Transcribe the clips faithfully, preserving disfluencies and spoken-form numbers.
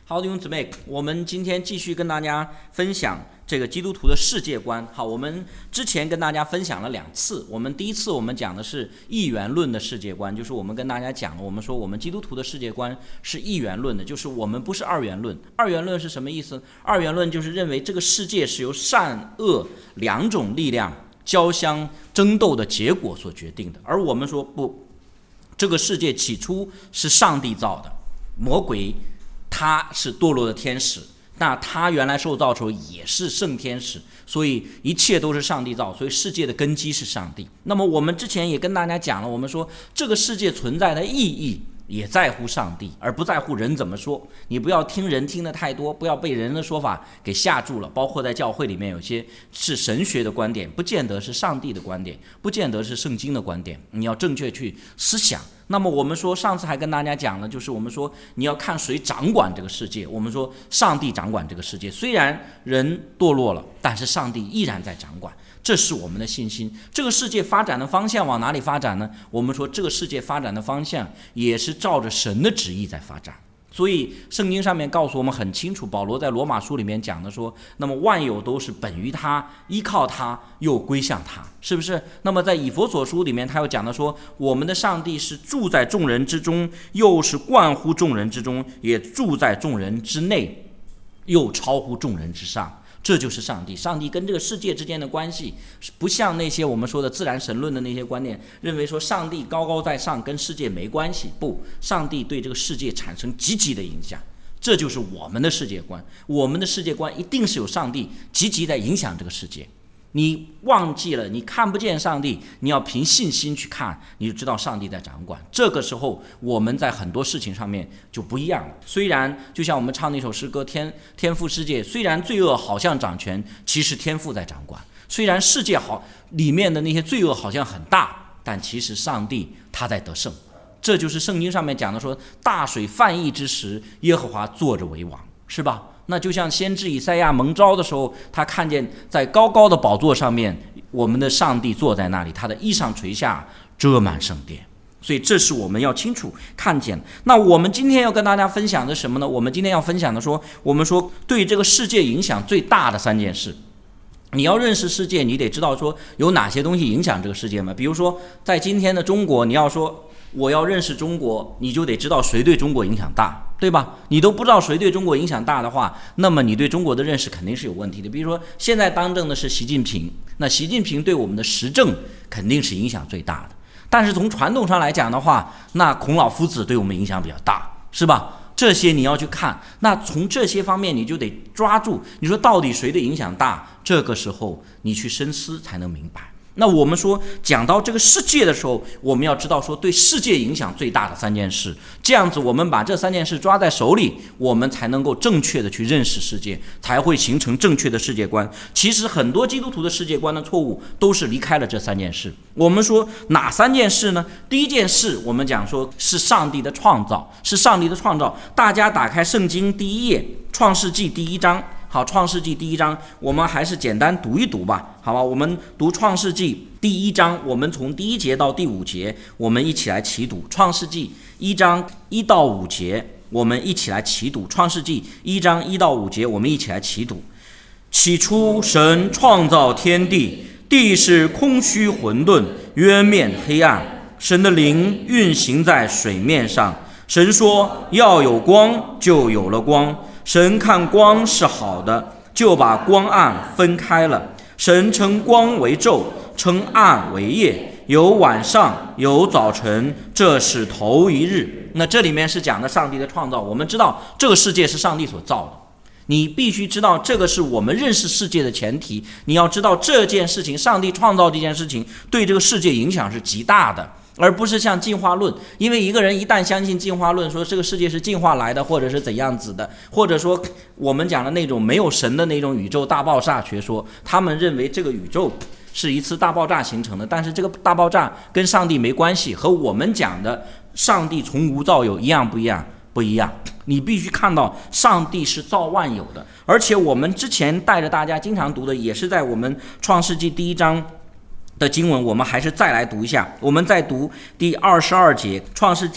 好，弟兄姊妹，我们今天继续跟大家分享这个基督徒的世界观。好，我们之前跟大家分享了两次。我们第一次我们讲的是一元论的世界观，就是我们跟大家讲了，我们说我们基督徒的世界观是一元论的，就是我们不是二元论。二元论是什么意思？二元论就是认为这个世界是由善恶两种力量交相争斗的结果所决定的，而我们说不，这个世界起初是上帝造的，魔鬼他是堕落的天使，那他原来受造的时候也是圣天使，所以一切都是上帝造，所以世界的根基是上帝。那么我们之前也跟大家讲了，我们说这个世界存在的意义也在乎上帝，而不在乎人怎么说。你不要听人听的太多，不要被人的说法给吓住了。包括在教会里面，有些是神学的观点，不见得是上帝的观点，不见得是圣经的观点，你要正确去思想。那么我们说上次还跟大家讲了，就是我们说你要看谁掌管这个世界。我们说上帝掌管这个世界，虽然人堕落了，但是上帝依然在掌管，这是我们的信心。这个世界发展的方向往哪里发展呢？我们说这个世界发展的方向也是照着神的旨意在发展。所以圣经上面告诉我们很清楚，保罗在罗马书里面讲的说，那么万有都是本于他，依靠他，又归向他，是不是？那么在以弗所书里面他又讲的说，我们的上帝是住在众人之中，又是冠乎众人之中，也住在众人之内，又超乎众人之上。这就是上帝。上帝跟这个世界之间的关系不像那些我们说的自然神论的那些观念，认为说上帝高高在上跟世界没关系。不，上帝对这个世界产生积极的影响，这就是我们的世界观。我们的世界观一定是有上帝积极在影响这个世界。你忘记了，你看不见上帝，你要凭信心去看，你就知道上帝在掌管。这个时候我们在很多事情上面就不一样了。虽然就像我们唱那首诗歌，天天父世界，虽然罪恶好像掌权，其实天父在掌管。虽然世界好里面的那些罪恶好像很大，但其实上帝他在得胜。这就是圣经上面讲的说，大水泛溢之时，耶和华坐着为王，是吧？那就像先知以赛亚蒙召的时候，他看见在高高的宝座上面，我们的上帝坐在那里，他的衣裳垂下，遮满圣殿。所以这是我们要清楚看见。那我们今天要跟大家分享的什么呢？我们今天要分享的说，我们说对这个世界影响最大的三件事。你要认识世界，你得知道说有哪些东西影响这个世界嘛。比如说在今天的中国，你要说我要认识中国，你就得知道谁对中国影响大，对吧？你都不知道谁对中国影响大的话，那么你对中国的认识肯定是有问题的。比如说现在当政的是习近平，那习近平对我们的时政肯定是影响最大的。但是从传统上来讲的话，那孔老夫子对我们影响比较大，是吧？这些你要去看，那从这些方面你就得抓住，你说到底谁的影响大，这个时候你去深思才能明白。那我们说讲到这个世界的时候，我们要知道说对世界影响最大的三件事，这样子我们把这三件事抓在手里，我们才能够正确的去认识世界，才会形成正确的世界观。其实很多基督徒的世界观的错误都是离开了这三件事。我们说哪三件事呢？第一件事我们讲说是上帝的创造，是上帝的创造。大家打开圣经第一页，创世纪第一章。好，创世纪第一章我们还是简单读一读吧，好吧？我们读创世纪第一章，我们从第一节到第五节，我们一起来齐读。创世纪一章一到五节，我们一起来齐读。创世纪一章一到五节，我们一起来齐读。起初神创造天地，地是空虚混沌，渊面黑暗，神的灵运行在水面上。神说要有光，就有了光。神看光是好的，就把光暗分开了。神称光为昼，称暗为夜，有晚上，有早晨，这是头一日。那这里面是讲的上帝的创造。我们知道这个世界是上帝所造的，你必须知道这个是我们认识世界的前提。你要知道这件事情，上帝创造这件事情对这个世界影响是极大的，而不是像进化论。因为一个人一旦相信进化论，说这个世界是进化来的，或者是怎样子的，或者说我们讲的那种没有神的那种宇宙大爆炸学说，他们认为这个宇宙是一次大爆炸形成的，但是这个大爆炸跟上帝没关系，和我们讲的上帝从无造有一样不一样？不一样。你必须看到上帝是造万有的，而且我们之前带着大家经常读的也是在我们创世纪第一章的经文，我们还是再来读一下。我们再读第二十二节，创世纪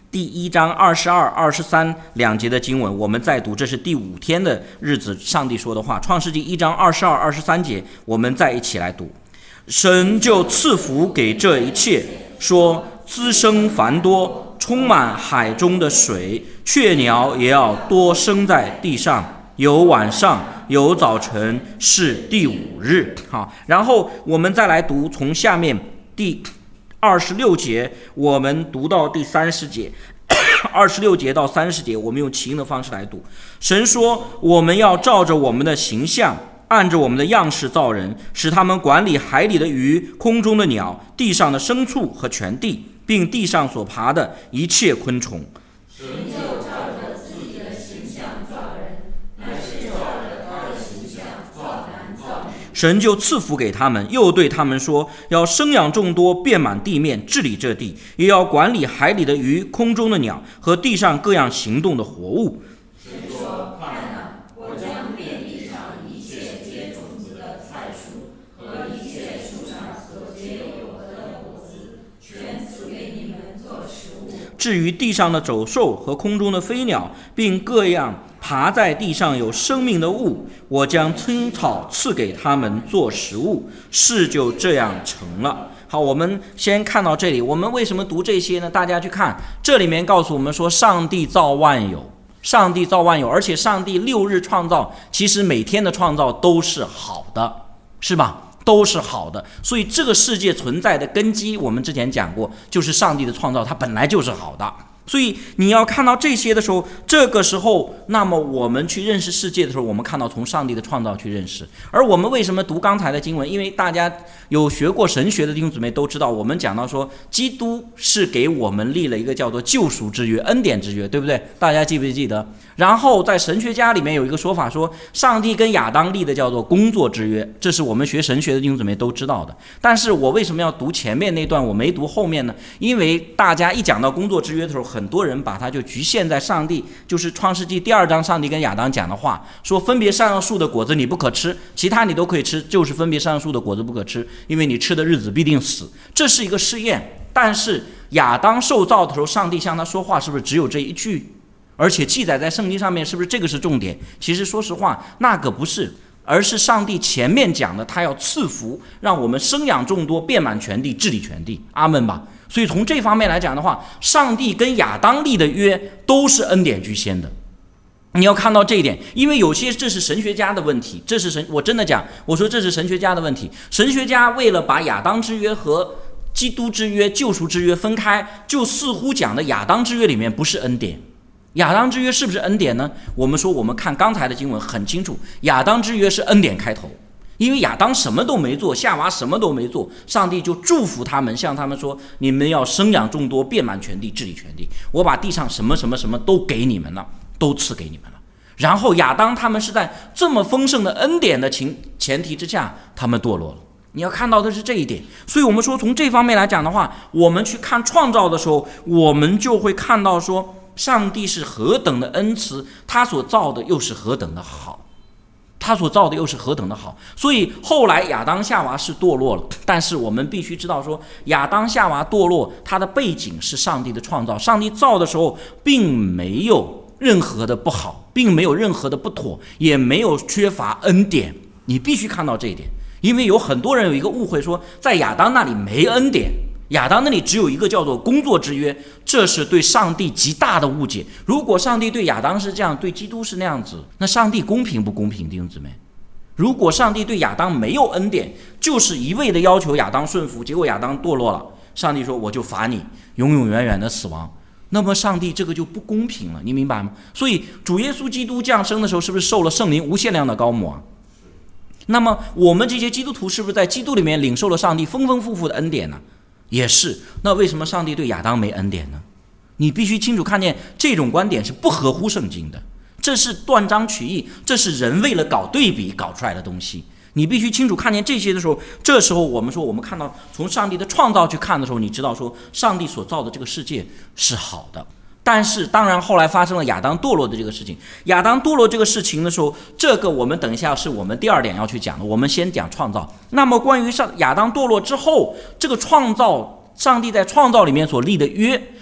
第一章二十二、二十三两节的经文，我们再读，这是第五天的日子，上帝说的话。创世纪一章二十二、二十三节，我们再一起来读。神就赐福给这一切，说滋生繁多，充满海中的水，雀鸟也要多生在地上，有晚上，有早晨，是第五日。好，然后我们再来读，从下面第二十六节我们读到第三十节，二十六节到三十节我们用起因的方式来读。神说，我们要照着我们的形象，按着我们的样式造人，使他们管理海里的鱼，空中的鸟，地上的牲畜和全地，并地上所爬的一切昆虫。 神就照着自己的形象造人，乃是照着他的形象造男造女。 神就赐福给他们，又对他们说，要生养众多，遍满地面，治理这地，也要管理海里的鱼，空中的鸟和地上各样行动的活物。 神说，看哪，我将遍地上一切结种子的菜蔬和一切树上所结有果子的果子，全赐给你们做食物。 至于地上的走兽和空中的飞鸟，并各样爬在地上有生命的物，我将青草赐给他们做食物，事就这样成了。好，我们先看到这里。我们为什么读这些呢？大家去看，这里面告诉我们说，上帝造万有，上帝造万有，而且上帝六日创造，其实每天的创造都是好的，是吧？都是好的。所以这个世界存在的根基，我们之前讲过，就是上帝的创造，它本来就是好的。所以你要看到这些的时候，这个时候，那么我们去认识世界的时候，我们看到从上帝的创造去认识。而我们为什么读刚才的经文？因为大家有学过神学的弟兄姊妹都知道，我们讲到说，基督是给我们立了一个叫做救赎之约、恩典之约，对不对？大家记不记得？然后在神学家里面有一个说法说，上帝跟亚当立的叫做工作之约，这是我们学神学的弟兄姊妹都知道的。但是我为什么要读前面那段，我没读后面呢？因为大家一讲到工作之约的时候，很多人把它就局限在上帝，就是创世纪第二章上帝跟亚当讲的话，说分别善恶树的果子你不可吃，其他你都可以吃，就是分别善恶树的果子不可吃，因为你吃的日子必定死。这是一个试验。但是亚当受造的时候，上帝向他说话是不是只有这一句？而且记载在圣经上面，是不是这个是重点？其实说实话，那个不是，而是上帝前面讲的，他要赐福，让我们生养众多，遍满全地，治理全地。阿们吧。所以从这方面来讲的话，上帝跟亚当立的约都是恩典居先的。你要看到这一点，因为有些这是神学家的问题，这是神，我真的讲，我说这是神学家的问题。神学家为了把亚当之约和基督之约、救赎之约分开，就似乎讲的亚当之约里面不是恩典。亚当之约是不是恩典呢？我们说，我们看刚才的经文很清楚，亚当之约是恩典开头。因为亚当什么都没做，夏娃什么都没做，上帝就祝福他们，向他们说，你们要生养众多，遍满全地，治理全地，我把地上什么什么什么都给你们了，都赐给你们了。然后亚当他们是在这么丰盛的恩典的前提之下，他们堕落了。你要看到的是这一点。所以我们说，从这方面来讲的话，我们去看创造的时候，我们就会看到说，上帝是何等的恩慈，他所造的又是何等的好，他所造的又是何等的好。所以后来亚当夏娃是堕落了，但是我们必须知道说，亚当夏娃堕落，它的背景是上帝的创造。上帝造的时候并没有任何的不好，并没有任何的不妥，也没有缺乏恩典。你必须看到这一点。因为有很多人有一个误会，说在亚当那里没恩典，亚当那里只有一个叫做工作之约，这是对上帝极大的误解。如果上帝对亚当是这样，对基督是那样子，那上帝公平不公平，弟兄姊妹？如果上帝对亚当没有恩典，就是一味的要求亚当顺服，结果亚当堕落了，上帝说我就罚你永永远远的死亡，那么上帝这个就不公平了，你明白吗？所以主耶稣基督降生的时候，是不是受了圣灵无限量的膏抹啊？那么我们这些基督徒是不是在基督里面领受了上帝丰丰富富的恩典呢？也是。那为什么上帝对亚当没恩典呢？你必须清楚看见这种观点是不合乎圣经的，这是断章取义，这是人为了搞对比搞出来的东西。你必须清楚看见这些的时候，这时候我们说，我们看到从上帝的创造去看的时候，你知道说上帝所造的这个世界是好的。但是当然后来发生了亚当堕落的这个事情，亚当堕落这个事情的时候，这个我们等一下是我们第二点要去讲的，我们先讲创造。那么关于上亚当堕落之后，这个创造，上帝在创造里面所立的约，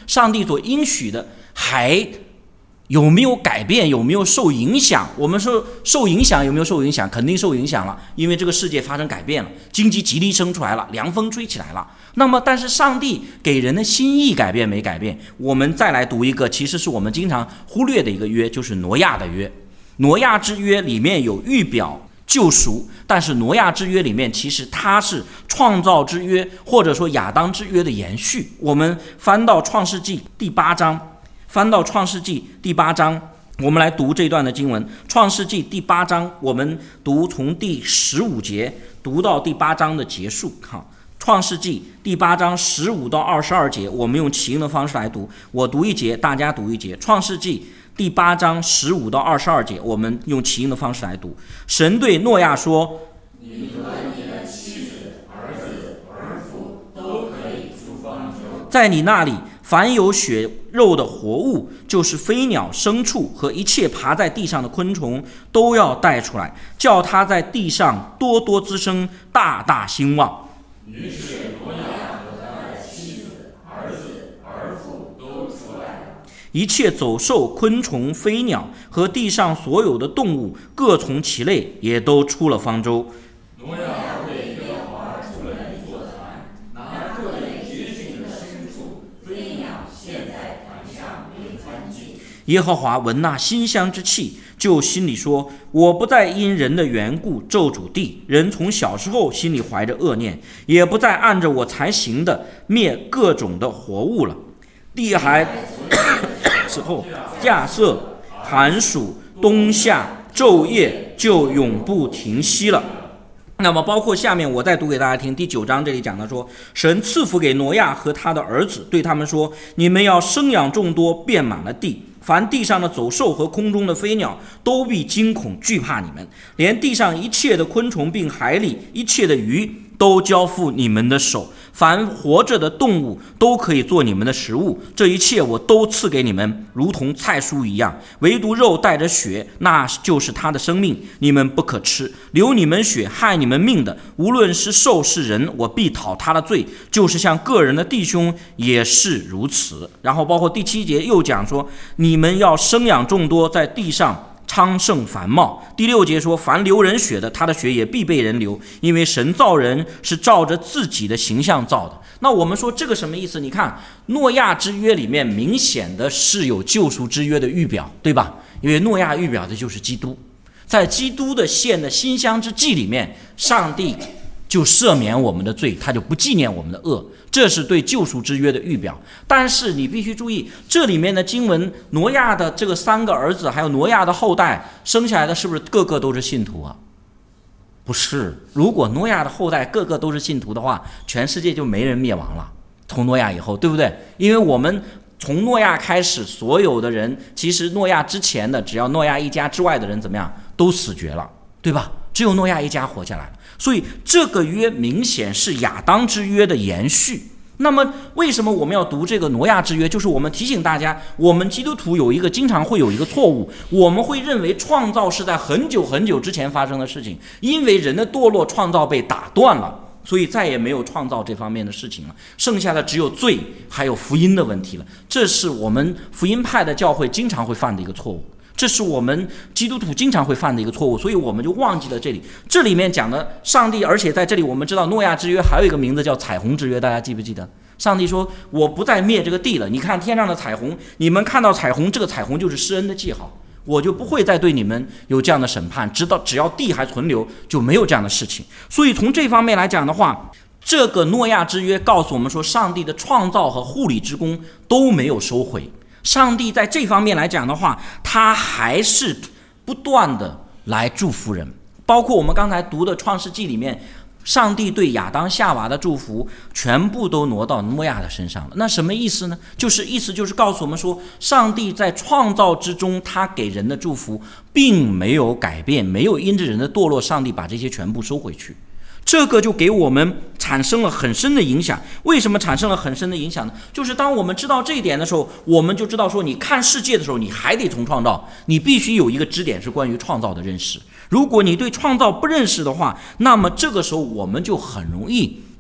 上帝所应许的还有没有改变，有没有受影响？我们说受影响有没有受影响？肯定受影响了，因为这个世界发生改变了，经济极力生出来了，凉风吹起来了。那么但是上帝给人的心意改变没改变？我们再来读一个其实是我们经常忽略的一个约，就是挪亚的约。挪亚之约里面有预表救赎，但是挪亚之约里面其实它是创造之约，或者说亚当之约的延续。我们翻到创世纪第八章，翻到创世纪第八章，我们来读这段的经文。创世纪第八章，我们读从第十五节读到第八章的结束。好，创世纪第八章十五到二十二节，我们用起因的方式来读，我读一节，大家读一节。创世纪第八章十五到二十二节，我们用起因的方式来读。神对诺亚说： 你和你的妻子、儿子、儿妇都可以出方舟， 在你那里凡有血肉的活物，就是飞鸟、牲畜和一切爬在地上的昆虫，都要带出来，叫它在地上多多滋生，大大兴旺。 于是挪亚和他的妻子、儿子、儿妇都出来了。 一切走兽、昆虫、飞鸟和地上所有的动物，各从其类，也都出了方舟。 挪亚为耶和华筑了一座坛，拿各类洁净的牲畜、飞鸟献在坛上为燔祭。 耶和华闻那馨香之气，就心里说：我不再因人的缘故咒诅地，人从小时候心里怀着恶念，也不再按着我才行的灭各种的活物了。地还之后架设寒暑冬夏昼夜就永不停息了。那么包括下面我再读给大家听，第九章这里讲到说，神赐福给挪亚和他的儿子，对他们说：你们要生养众多，遍满了地，凡地上的走兽和空中的飞鸟都必惊恐惧怕你们，连地上一切的昆虫并海里一切的鱼都交付你们的手，凡活着的动物都可以做你们的食物，这一切我都赐给你们，如同菜蔬一样，唯独肉带着血，那就是他的生命，你们不可吃。流你们血害你们命的，无论是兽是人，我必讨他的罪，就是像个人的弟兄也是如此。然后包括第七节又讲说，你们要生养众多，在地上昌盛繁茂。第六节说，凡流人血的，他的血也必被人流，因为神造人是照着自己的形象造的。那我们说这个什么意思？你看诺亚之约里面明显的是有救赎之约的预表，对吧？因为诺亚预表的就是基督，在基督的献的馨香之祭里面，上帝就赦免我们的罪，他就不纪念我们的恶，这是对救赎之约的预表。但是你必须注意，这里面的经文，挪亚的这个三个儿子还有挪亚的后代生下来的是不是个个都是信徒啊？不是，如果挪亚的后代个个都是信徒的话，全世界就没人灭亡了，从挪亚以后，对不对？因为我们从诺亚开始，所有的人其实诺亚之前的只要诺亚一家之外的人怎么样都死绝了，对吧？只有诺亚一家活下来了。所以这个约明显是亚当之约的延续。那么为什么我们要读这个挪亚之约？就是我们提醒大家，我们基督徒有一个经常会有一个错误，我们会认为创造是在很久很久之前发生的事情，因为人的堕落，创造被打断了，所以再也没有创造这方面的事情了，剩下的只有罪还有福音的问题了。这是我们福音派的教会经常会犯的一个错误，这是我们基督徒经常会犯的一个错误，所以我们就忘记了这里。这里面讲的上帝，而且在这里我们知道诺亚之约还有一个名字叫彩虹之约，大家记不记得？上帝说我不再灭这个地了，你看天上的彩虹，你们看到彩虹，这个彩虹就是施恩的记号，我就不会再对你们有这样的审判，直到只要地还存留，就没有这样的事情。所以从这方面来讲的话，这个诺亚之约告诉我们说，上帝的创造和护理之功都没有收回。上帝在这方面来讲的话，他还是不断的来祝福人，包括我们刚才读的创世纪里面，上帝对亚当夏娃的祝福全部都挪到诺亚的身上了。那什么意思呢？就是意思就是告诉我们说，上帝在创造之中他给人的祝福并没有改变，没有因着人的堕落，上帝把这些全部收回去。这个就给我们产生了很深的影响。为什么产生了很深的影响呢？就是当我们知道这一点的时候，我们就知道说，你看世界的时候，你还得从创造，你必须有一个支点是关于创造的认识。如果你对创造不认识的话，那么这个时候我们就很容易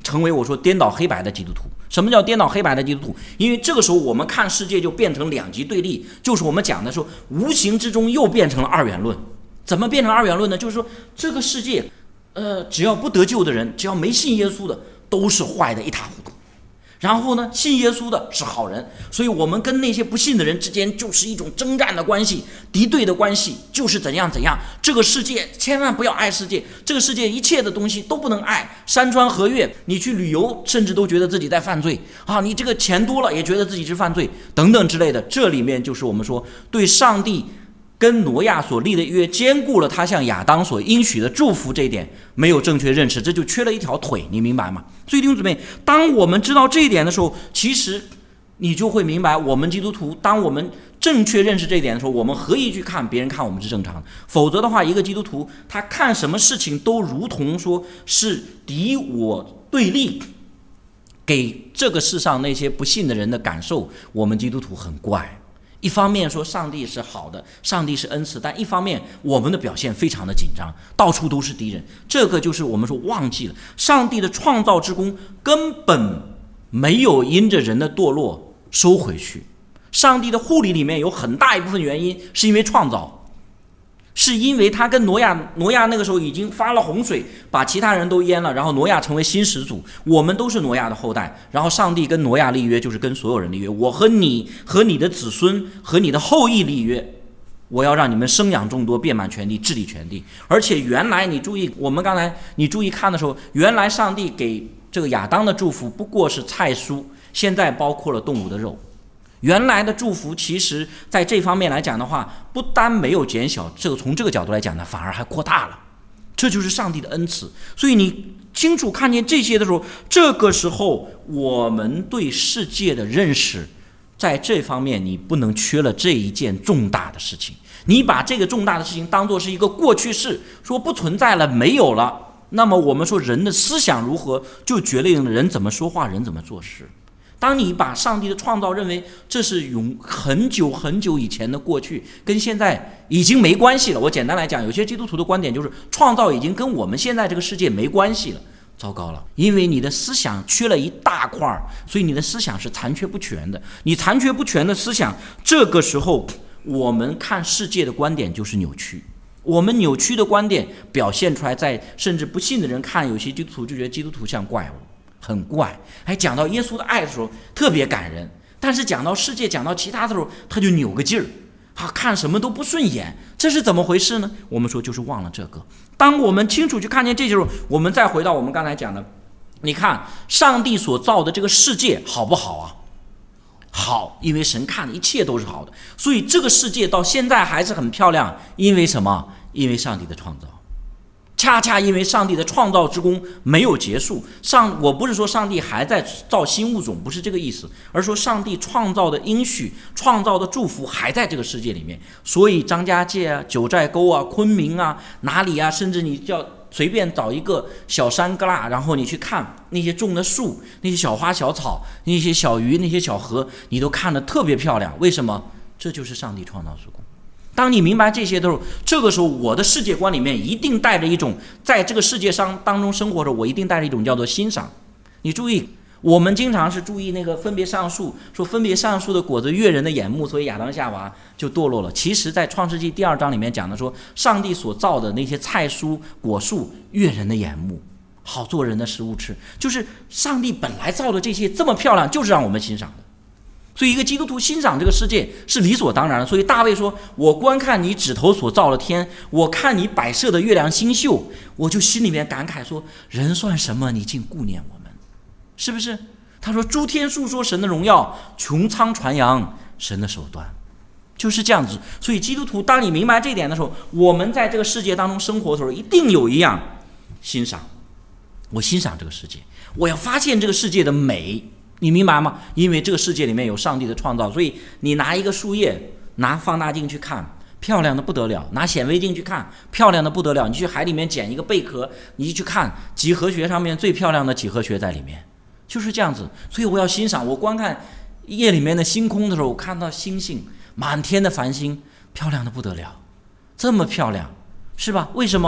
成为我说颠倒黑白的基督徒。什么叫颠倒黑白的基督徒？因为这个时候我们看世界就变成两极对立，就是我们讲的说无形之中又变成了二元论。怎么变成二元论呢？就是说这个世界呃，只要不得救的人，只要没信耶稣的都是坏的一塌糊涂，然后呢信耶稣的是好人，所以我们跟那些不信的人之间就是一种征战的关系，敌对的关系，就是怎样怎样。这个世界千万不要爱世界，这个世界一切的东西都不能爱，山川河岳，你去旅游甚至都觉得自己在犯罪啊，你这个钱多了也觉得自己是犯罪等等之类的。这里面就是我们说对上帝跟挪亚所立的约兼顾了他向亚当所应许的祝福，这一点没有正确认识，这就缺了一条腿，你明白吗？所以弟兄姊妹，当我们知道这一点的时候，其实你就会明白，我们基督徒当我们正确认识这一点的时候，我们何以去看别人看我们是正常的。否则的话，一个基督徒他看什么事情都如同说是敌我对立，给这个世上那些不信的人的感受，我们基督徒很怪。一方面说上帝是好的，上帝是恩赐，但一方面我们的表现非常的紧张，到处都是敌人。这个就是我们说忘记了上帝的创造之功根本没有因着人的堕落收回去。上帝的护理里面有很大一部分原因是因为创造，是因为他跟挪亚挪亚那个时候已经发了洪水，把其他人都淹了，然后挪亚成为新始祖，我们都是挪亚的后代。然后上帝跟挪亚立约，就是跟所有人立约，我和你和你的子孙和你的后裔立约，我要让你们生养众多，遍满全地，治理全地。而且原来你注意，我们刚才你注意看的时候，原来上帝给这个亚当的祝福不过是菜蔬，现在包括了动物的肉。原来的祝福其实在这方面来讲的话，不单没有减小，这个从这个角度来讲呢，反而还扩大了。这就是上帝的恩赐。所以你清楚看见这些的时候，这个时候我们对世界的认识，在这方面你不能缺了这一件重大的事情。你把这个重大的事情当作是一个过去式，说不存在了，没有了，那么我们说人的思想如何，就决定了人怎么说话，人怎么做事。当你把上帝的创造认为这是永很久很久以前的过去，跟现在已经没关系了。我简单来讲，有些基督徒的观点就是创造已经跟我们现在这个世界没关系了。糟糕了，因为你的思想缺了一大块，所以你的思想是残缺不全的。你残缺不全的思想，这个时候我们看世界的观点就是扭曲。我们扭曲的观点表现出来，在甚至不信的人看有些基督徒就觉得基督徒像怪物，很怪。还讲到耶稣的爱的时候特别感人，但是讲到世界讲到其他的时候他就扭个劲儿，啊，看什么都不顺眼，这是怎么回事呢？我们说就是忘了这个。当我们清楚去看见这些时候，我们再回到我们刚才讲的，你看上帝所造的这个世界好不好啊？好，因为神看的一切都是好的，所以这个世界到现在还是很漂亮。因为什么？因为上帝的创造。恰恰因为上帝的创造之功没有结束，上我不是说上帝还在造新物种，不是这个意思，而说上帝创造的应许、创造的祝福还在这个世界里面。所以张家界啊、九寨沟啊、昆明啊、哪里啊，甚至你叫随便找一个小山旮旯，然后你去看那些种的树、那些小花小草、那些小鱼、那些小河，你都看得特别漂亮。为什么？这就是上帝创造之功。当你明白这些的时候，这个时候我的世界观里面一定带着一种，在这个世界上当中生活的我一定带着一种叫做欣赏。你注意，我们经常是注意那个分别善恶树，说分别善恶树的果子悦人的眼目，所以亚当夏娃就堕落了。其实在创世纪第二章里面讲的说，上帝所造的那些菜蔬果树悦人的眼目，好做人的食物吃，就是上帝本来造的这些这么漂亮，就是让我们欣赏的。所以一个基督徒欣赏这个世界是理所当然的。所以大卫说，我观看你指头所造的天，我看你摆设的月亮星宿，我就心里面感慨说，人算什么，你竟顾念我们，是不是？他说诸天述说神的荣耀，穹苍传扬神的手段，就是这样子。所以基督徒当你明白这一点的时候，我们在这个世界当中生活的时候，一定有一样欣赏。我欣赏这个世界，我要发现这个世界的美，你明白吗？因为这个世界里面有上帝的创造，所以你拿一个树叶，拿放大镜去看，漂亮的不得了；拿显微镜去看，漂亮的不得了。你去海里面捡一个贝壳，你去看几何学上面最漂亮的几何学在里面，就是这样子。所以我要欣赏，我观看夜里面的星空的时候，我看到星星，满天的繁星，漂亮的不得了，这么漂亮，是吧？为什么？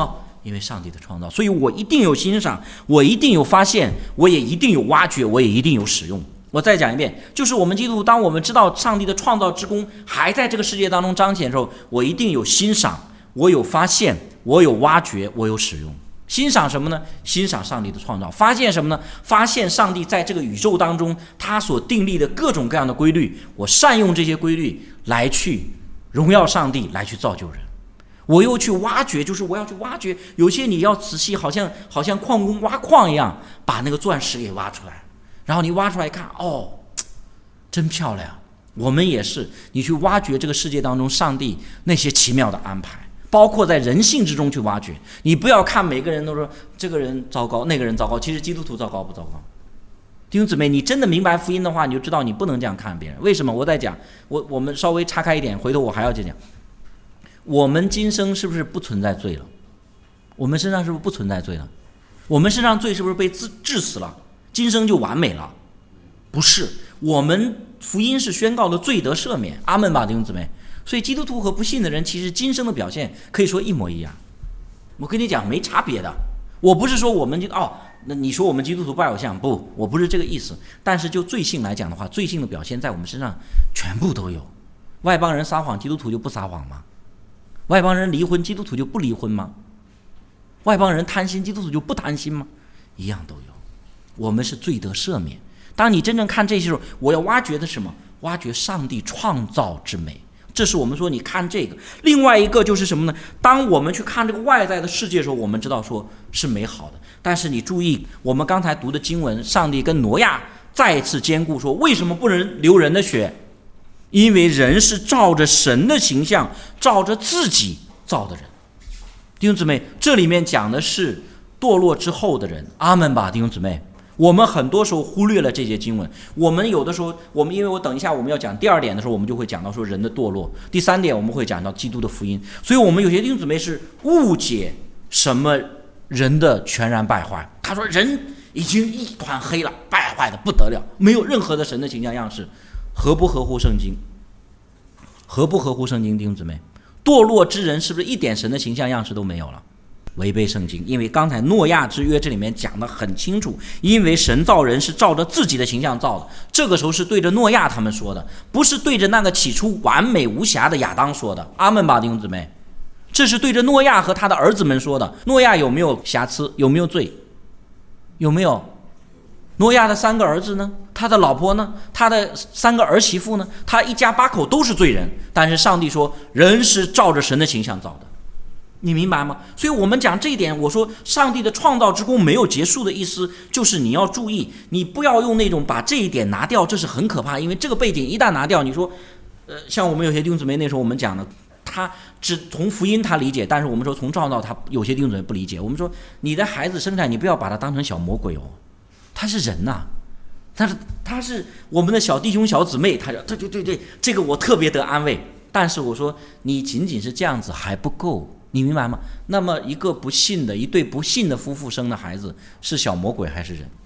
因为上帝的创造，所以我一定有欣赏，我一定有发现，我也一定有挖掘，我也一定有使用。我再讲一遍，就是我们基督徒，当我们知道上帝的创造之功还在这个世界当中彰显的时候，我一定有欣赏，我有发现，我有挖掘，我有使用。欣赏什么呢？欣赏上帝的创造。发现什么呢？发现上帝在这个宇宙当中他所订立的各种各样的规律，我善用这些规律来去荣耀上帝，来去造就人。我又去挖掘，就是我要去挖掘，有些你要仔细，好像好像矿工挖矿一样，把那个钻石给挖出来，然后你挖出来看，哦，真漂亮。我们也是，你去挖掘这个世界当中上帝那些奇妙的安排，包括在人性之中去挖掘。你不要看每个人都说这个人糟糕，那个人糟糕，其实基督徒糟糕不糟糕？弟兄姊妹，你真的明白福音的话，你就知道你不能这样看别人。为什么？我在讲，我我们稍微岔开一点，回头我还要再讲。我们今生是不是不存在罪了？我们身上是不是不存在罪了？我们身上罪是不是被治死了？今生就完美了？不是，我们福音是宣告的罪得赦免，阿们吧，弟兄姊妹。所以基督徒和不信的人其实今生的表现可以说一模一样。我跟你讲没差别的。我不是说我们就哦，那你说我们基督徒拜偶像，不，我不是这个意思。但是就罪性来讲的话，罪性的表现在我们身上全部都有。外邦人撒谎，基督徒就不撒谎吗？外邦人离婚，基督徒就不离婚吗？外邦人贪心，基督徒就不贪心吗？一样都有。我们是罪得赦免。当你真正看这些时候，我要挖掘的是什么？挖掘上帝创造之美。这是我们说你看这个。另外一个就是什么呢？当我们去看这个外在的世界的时候，我们知道说是美好的。但是你注意，我们刚才读的经文，上帝跟挪亚再次兼顾说，为什么不能流人的血？因为人是照着神的形象，照着自己造的人。弟兄姊妹，这里面讲的是堕落之后的人，阿们吧，弟兄姊妹。我们很多时候忽略了这些经文，我们有的时候，我们因为我等一下我们要讲第二点的时候，我们就会讲到说人的堕落，第三点我们会讲到基督的福音。所以我们有些弟兄姊妹是误解什么人的全然败坏。他说人已经一团黑了，败坏的不得了，没有任何的神的形象样式，合不合乎圣经？合不合乎圣经？弟兄姊妹，堕落之人是不是一点神的形象样式都没有了？违背圣经。因为刚才诺亚之约这里面讲得很清楚，因为神造人是照着自己的形象造的，这个时候是对着诺亚他们说的，不是对着那个起初完美无瑕的亚当说的，阿们吧，弟兄姊妹。这是对着诺亚和他的儿子们说的。诺亚有没有瑕疵？有没有罪？有没有？诺亚的三个儿子呢？他的老婆呢？他的三个儿媳妇呢？他一家八口都是罪人，但是上帝说人是照着神的形象造的，你明白吗？所以我们讲这一点，我说上帝的创造之功没有结束的意思，就是你要注意，你不要用那种把这一点拿掉，这是很可怕。因为这个背景一旦拿掉，你说呃，像我们有些弟兄姊妹那时候我们讲的，他只从福音他理解，但是我们说从创造他有些弟兄姊妹不理解。我们说你的孩子生下来，你不要把他当成小魔鬼哦，他是人呐、啊，但是他是我们的小弟兄小姊妹，他说对对对对，这个我特别得安慰。但是我说你仅仅是这样子还不够，你明白吗？那么一个不信的一对不信的夫妇生的孩子是小魔鬼还是人？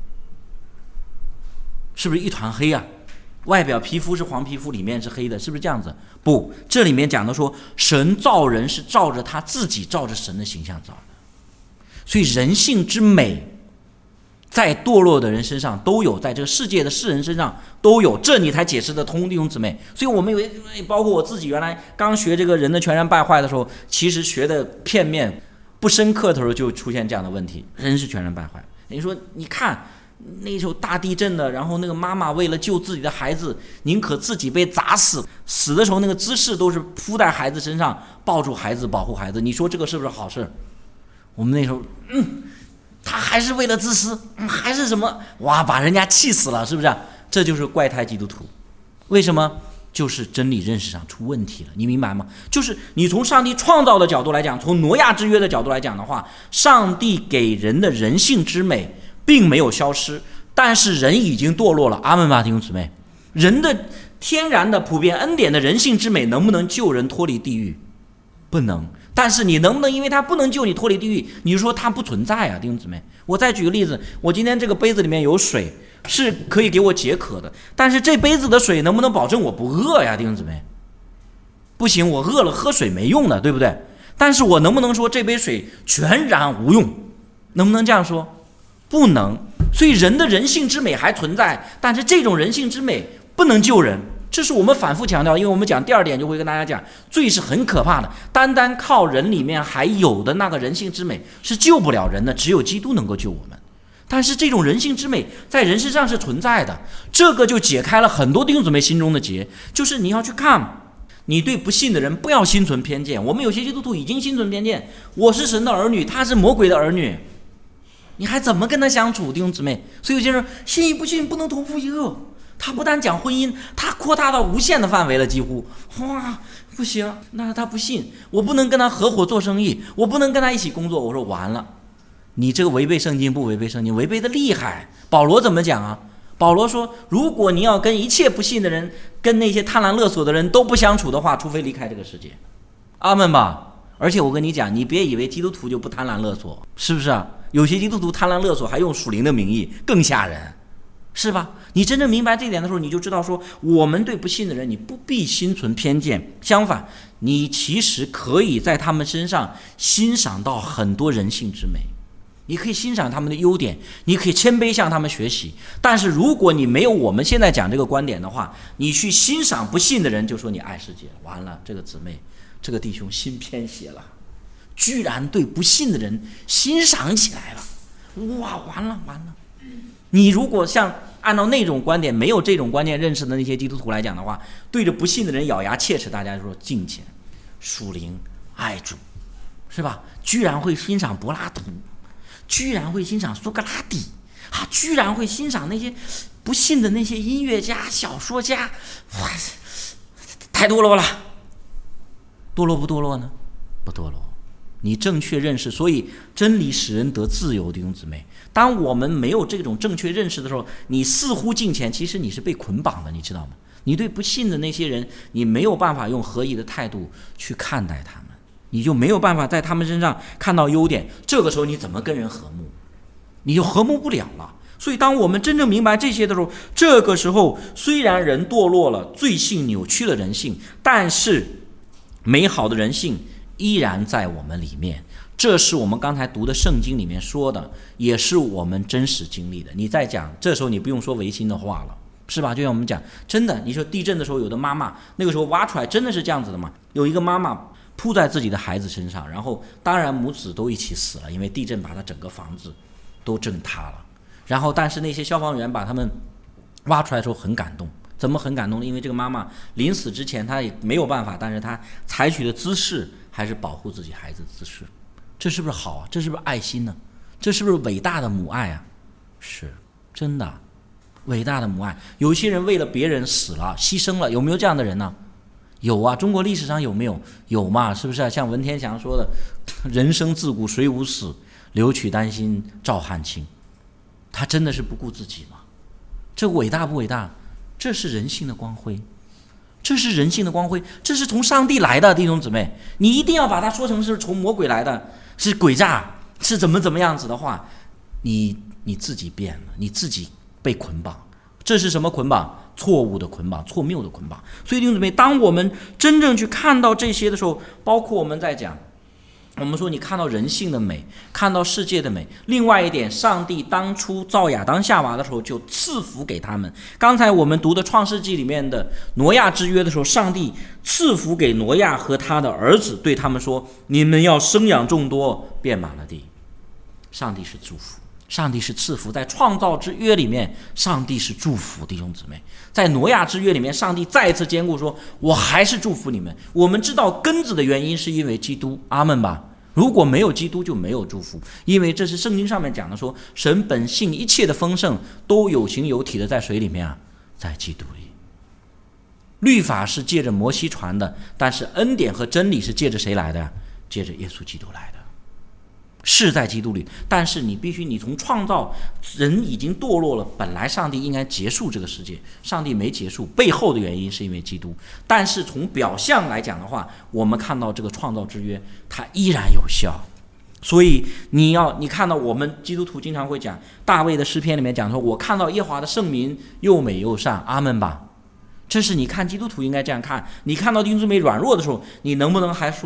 是不是一团黑啊？外表皮肤是黄皮肤，里面是黑的，是不是这样子？不，这里面讲的说神造人是照着他自己，照着神的形象造的。所以人性之美在堕落的人身上都有，在这个世界的世人身上都有，这你才解释得通，弟兄姊妹。所以我们有，包括我自己原来刚学这个人的全然败坏的时候，其实学的片面不深刻的时候就出现这样的问题，人是全然败坏。你说你看那时候大地震的，然后那个妈妈为了救自己的孩子，宁可自己被砸死，死的时候那个姿势都是扑在孩子身上，抱住孩子，保护孩子。你说这个是不是好事？我们那时候嗯他还是为了自私、嗯、还是什么，哇，把人家气死了，是不是？这就是怪胎基督徒。为什么？就是真理认识上出问题了，你明白吗？就是你从上帝创造的角度来讲，从挪亚之约的角度来讲的话，上帝给人的人性之美并没有消失，但是人已经堕落了，阿们吧，弟兄姊妹。人的天然的普遍恩典的人性之美能不能救人脱离地狱？不能。但是你能不能因为他不能救你脱离地狱，你就说他不存在啊，弟兄姊妹？我再举个例子，我今天这个杯子里面有水，是可以给我解渴的，但是这杯子的水能不能保证我不饿呀，弟兄姊妹？不行，我饿了喝水没用的，对不对？ 但是我能不能说这杯水全然无用？能不能这样说？不能。所以人的人性之美还存在，但是这种人性之美不能救人，这是我们反复强调。因为我们讲第二点就会跟大家讲，罪是很可怕的，单单靠人里面还有的那个人性之美是救不了人的，只有基督能够救我们。但是这种人性之美在人身上是存在的，这个就解开了很多弟兄姊妹心中的结，就是你要去看，你对不信的人不要心存偏见。我们有些基督徒已经心存偏见，我是神的儿女，他是魔鬼的儿女，你还怎么跟他相处，弟兄姊妹？所以有些人信与不信不能同负一恶，他不但讲婚姻，他扩大到无限的范围了，几乎哇不行，那他不信，我不能跟他合伙做生意，我不能跟他一起工作。我说完了，你这个违背圣经不违背圣经，违背的厉害。保罗怎么讲啊？保罗说，如果你要跟一切不信的人，跟那些贪婪勒索的人都不相处的话，除非离开这个世界。阿们吧。而且我跟你讲，你别以为基督徒就不贪婪勒索，是不是啊？有些基督徒贪婪勒索还用属灵的名义，更吓人，是吧？你真正明白这一点的时候，你就知道说，我们对不信的人你不必心存偏见，相反，你其实可以在他们身上欣赏到很多人性之美，你可以欣赏他们的优点，你可以谦卑向他们学习。但是如果你没有我们现在讲这个观点的话，你去欣赏不信的人，就说你爱世界，完了，这个姊妹这个弟兄心偏邪了，居然对不信的人欣赏起来了，哇，完了完了。你如果像按照那种观点，没有这种观念认识的那些基督徒来讲的话，对着不信的人咬牙切齿，大家就说敬虔、属灵、爱主，是吧？居然会欣赏柏拉图，居然会欣赏苏格拉底，啊，居然会欣赏那些不信的那些音乐家、小说家，哇，太堕落了。堕落不堕落呢？不堕落。你正确认识，所以真理使人得自由，弟兄姊妹。当我们没有这种正确认识的时候，你似乎敬虔，其实你是被捆绑的，你知道吗？你对不信的那些人，你没有办法用合宜的态度去看待他们，你就没有办法在他们身上看到优点。这个时候你怎么跟人和睦？你就和睦不了了。所以当我们真正明白这些的时候，这个时候虽然人堕落了，罪性扭曲了人性，但是美好的人性依然在我们里面。这是我们刚才读的圣经里面说的，也是我们真实经历的。你再讲，这时候你不用说违心的话了，是吧？就像我们讲，真的，你说地震的时候，有的妈妈那个时候挖出来，真的是这样子的嘛？有一个妈妈扑在自己的孩子身上，然后当然母子都一起死了，因为地震把他整个房子都震塌了。然后但是那些消防员把他们挖出来的时候很感动。怎么很感动呢？因为这个妈妈临死之前她也没有办法，但是她采取的姿势还是保护自己孩子的姿势。这是不是好啊？这是不是爱心呢？这是不是伟大的母爱啊？是，真的伟大的母爱。有些人为了别人死了，牺牲了，有没有这样的人呢？有啊，中国历史上有没有？有嘛，是不是啊？像文天祥说的，人生自古谁无死，留取丹心照汗青。他真的是不顾自己吗？这伟大不伟大？这是人性的光辉，这是人性的光辉，这是从上帝来的，弟兄姊妹，你一定要把它说成是从魔鬼来的，是诡诈，是怎么怎么样子的话，你你自己变了，你自己被捆绑。这是什么捆绑？错误的捆绑，错谬的捆绑。所以弟兄姊妹，当我们真正去看到这些的时候，包括我们在讲，我们说你看到人性的美，看到世界的美。另外一点，上帝当初造亚当夏娃的时候就赐福给他们。刚才我们读的创世纪里面的挪亚之约的时候，上帝赐福给挪亚和他的儿子，对他们说，你们要生养众多，遍满了地。上帝是祝福，上帝是赐福。在创造之约里面，上帝是祝福，弟兄姊妹。在挪亚之约里面，上帝再一次坚固说，我还是祝福你们。我们知道根子的原因是因为基督，阿们吧。如果没有基督，就没有祝福，因为这是圣经上面讲的说，神本性一切的丰盛都有形有体的在谁里面啊？在基督里。律法是借着摩西传的，但是恩典和真理是借着谁来的？借着耶稣基督来的，是在基督里。但是你必须，你从创造人已经堕落了，本来上帝应该结束这个世界，上帝没结束，背后的原因是因为基督。但是从表象来讲的话，我们看到这个创造之约它依然有效。所以你要你看到我们基督徒经常会讲大卫的诗篇里面讲说，我看到耶和华的圣民又美又善，阿们吧。这是你看基督徒应该这样看。你看到弟兄姊妹软弱的时候，你能不能还说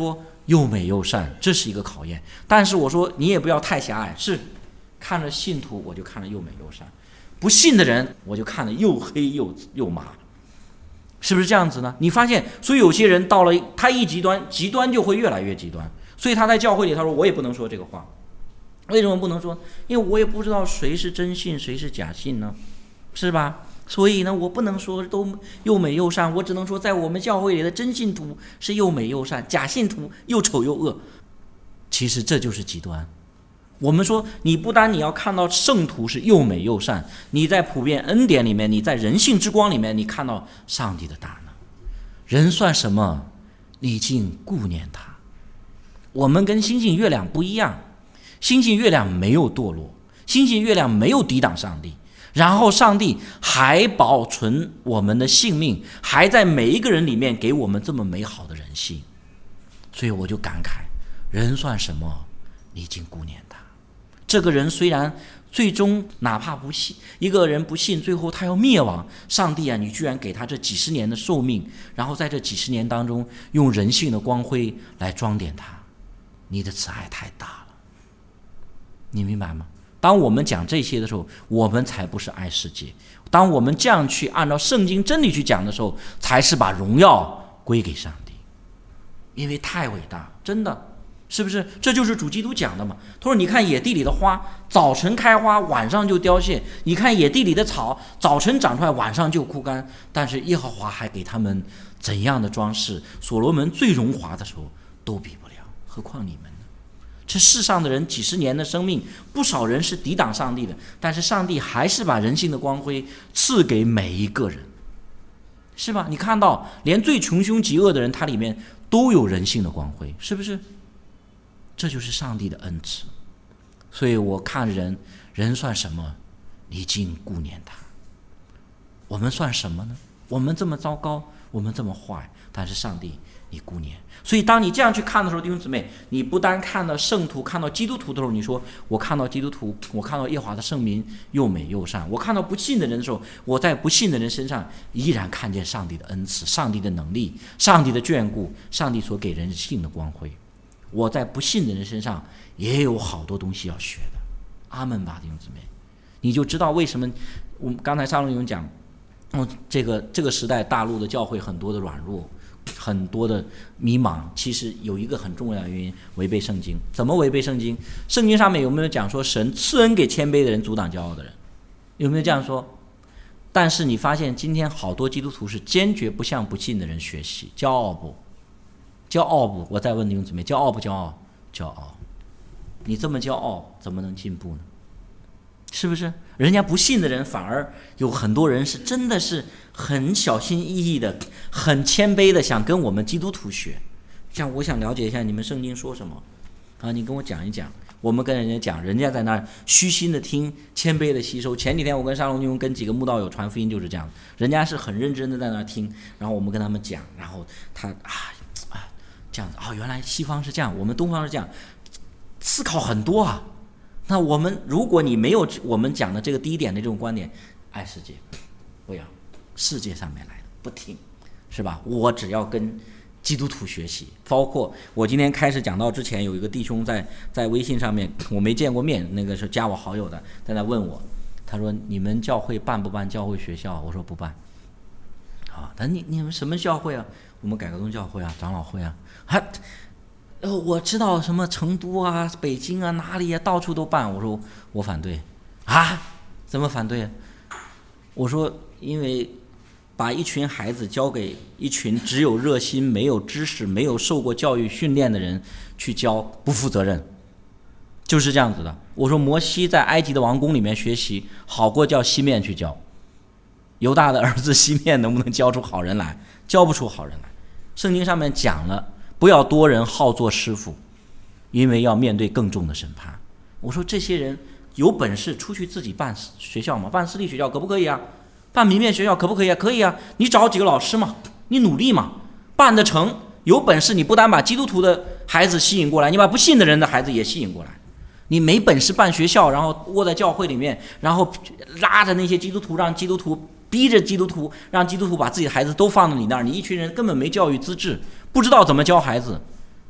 又美又善，这是一个考验。但是我说你也不要太狭隘，是看着信徒我就看着又美又善，不信的人我就看着又黑又又麻，是不是这样子呢？你发现，所以有些人到了他一极端，极端就会越来越极端。所以他在教会里他说我也不能说这个话，为什么不能说？因为我也不知道谁是真信谁是假信呢，是吧？所以呢，我不能说都又美又善，我只能说在我们教会里的真信徒是又美又善，假信徒又丑又恶。其实这就是极端。我们说，你不单你要看到圣徒是又美又善，你在普遍恩典里面，你在人性之光里面，你看到上帝的大能。人算什么？你竟顾念他。我们跟星星月亮不一样，星星月亮没有堕落，星星月亮没有抵挡上帝，然后上帝还保存我们的性命，还在每一个人里面给我们这么美好的人性。所以我就感慨，人算什么？你竟顾念他。这个人虽然最终哪怕不信，一个人不信，最后他要灭亡，上帝啊，你居然给他这几十年的寿命，然后在这几十年当中用人性的光辉来装点他，你的慈爱太大了。你明白吗？当我们讲这些的时候，我们才不是爱世界。当我们这样去按照圣经真理去讲的时候，才是把荣耀归给上帝，因为太伟大，真的。是不是？这就是主基督讲的嘛。他说你看野地里的花，早晨开花，晚上就凋谢，你看野地里的草，早晨长出来，晚上就枯干，但是耶和华还给他们怎样的装饰，所罗门最荣华的时候都比不了，何况你们呢？这世上的人几十年的生命，不少人是抵挡上帝的，但是上帝还是把人性的光辉赐给每一个人，是吧？你看到连最穷凶极恶的人，他里面都有人性的光辉，是不是？这就是上帝的恩赐。所以我看人，人算什么？你竟顾念他。我们算什么呢？我们这么糟糕，我们这么坏，但是上帝你顾念。所以当你这样去看的时候，弟兄姊妹，你不单看到圣徒，看到基督徒的时候，你说我看到基督徒，我看到耶和华的圣民又美又善。我看到不信的人的时候，我在不信的人身上依然看见上帝的恩赐，上帝的能力，上帝的眷顾，上帝所给人性的光辉。我在不信的人身上也有好多东西要学的。阿们吧，弟兄姊妹，你就知道为什么我们刚才沙龙勇讲，哦，这个这个时代大陆的教会很多的软弱，很多的迷茫，其实有一个很重要的原因，违背圣经。怎么违背圣经？圣经上面有没有讲说神赐恩给谦卑的人，阻挡骄傲的人？有没有这样说？但是你发现今天好多基督徒是坚决不向不信的人学习，骄傲不？骄傲不？我再问弟兄姊妹，骄傲不骄傲？骄傲。你这么骄傲，怎么能进步呢？是不是？人家不信的人，反而有很多人是真的是很小心翼翼的，很谦卑的，想跟我们基督徒学。像我想了解一下你们圣经说什么啊？你跟我讲一讲。我们跟人家讲，人家在那儿虚心的听，谦卑的吸收。前几天我跟沙龙兄跟几个慕道友传福音就是这样，人家是很认真的在那儿听，然后我们跟他们讲，然后他啊啊这样子啊、哦，原来西方是这样，我们东方是这样，思考很多啊。那我们如果你没有我们讲的这个第一点的这种观点，爱世界，不要世界上面来的不听，是吧？我只要跟基督徒学习。包括我今天开始讲到之前，有一个弟兄在在微信上面，我没见过面，那个是加我好友的，在那问我，他说你们教会办不办教会学校？我说不办。啊，但你你们什么教会啊？我们改革宗教会啊，长老会啊。还呃，我知道什么成都啊、北京啊、哪里啊，到处都办。我说我反对。啊？怎么反对啊？我说因为把一群孩子交给一群只有热心、没有知识、没有受过教育训练的人去教，不负责任，就是这样子的。我说摩西在埃及的王宫里面学习，好过叫西面去教。犹大的儿子西面能不能教出好人来？教不出好人来。圣经上面讲了，不要多人好做师傅，因为要面对更重的审判。我说这些人有本事出去自己办学校吗？办私立学校可不可以啊？办民面学校可不可以啊？可以啊，你找几个老师嘛，你努力嘛，办得成。有本事你不单把基督徒的孩子吸引过来，你把不信的人的孩子也吸引过来。你没本事办学校，然后窝在教会里面，然后拉着那些基督徒，让基督徒逼着基督徒，让基督徒把自己的孩子都放到你那儿，你一群人根本没教育资质，不知道怎么教孩子，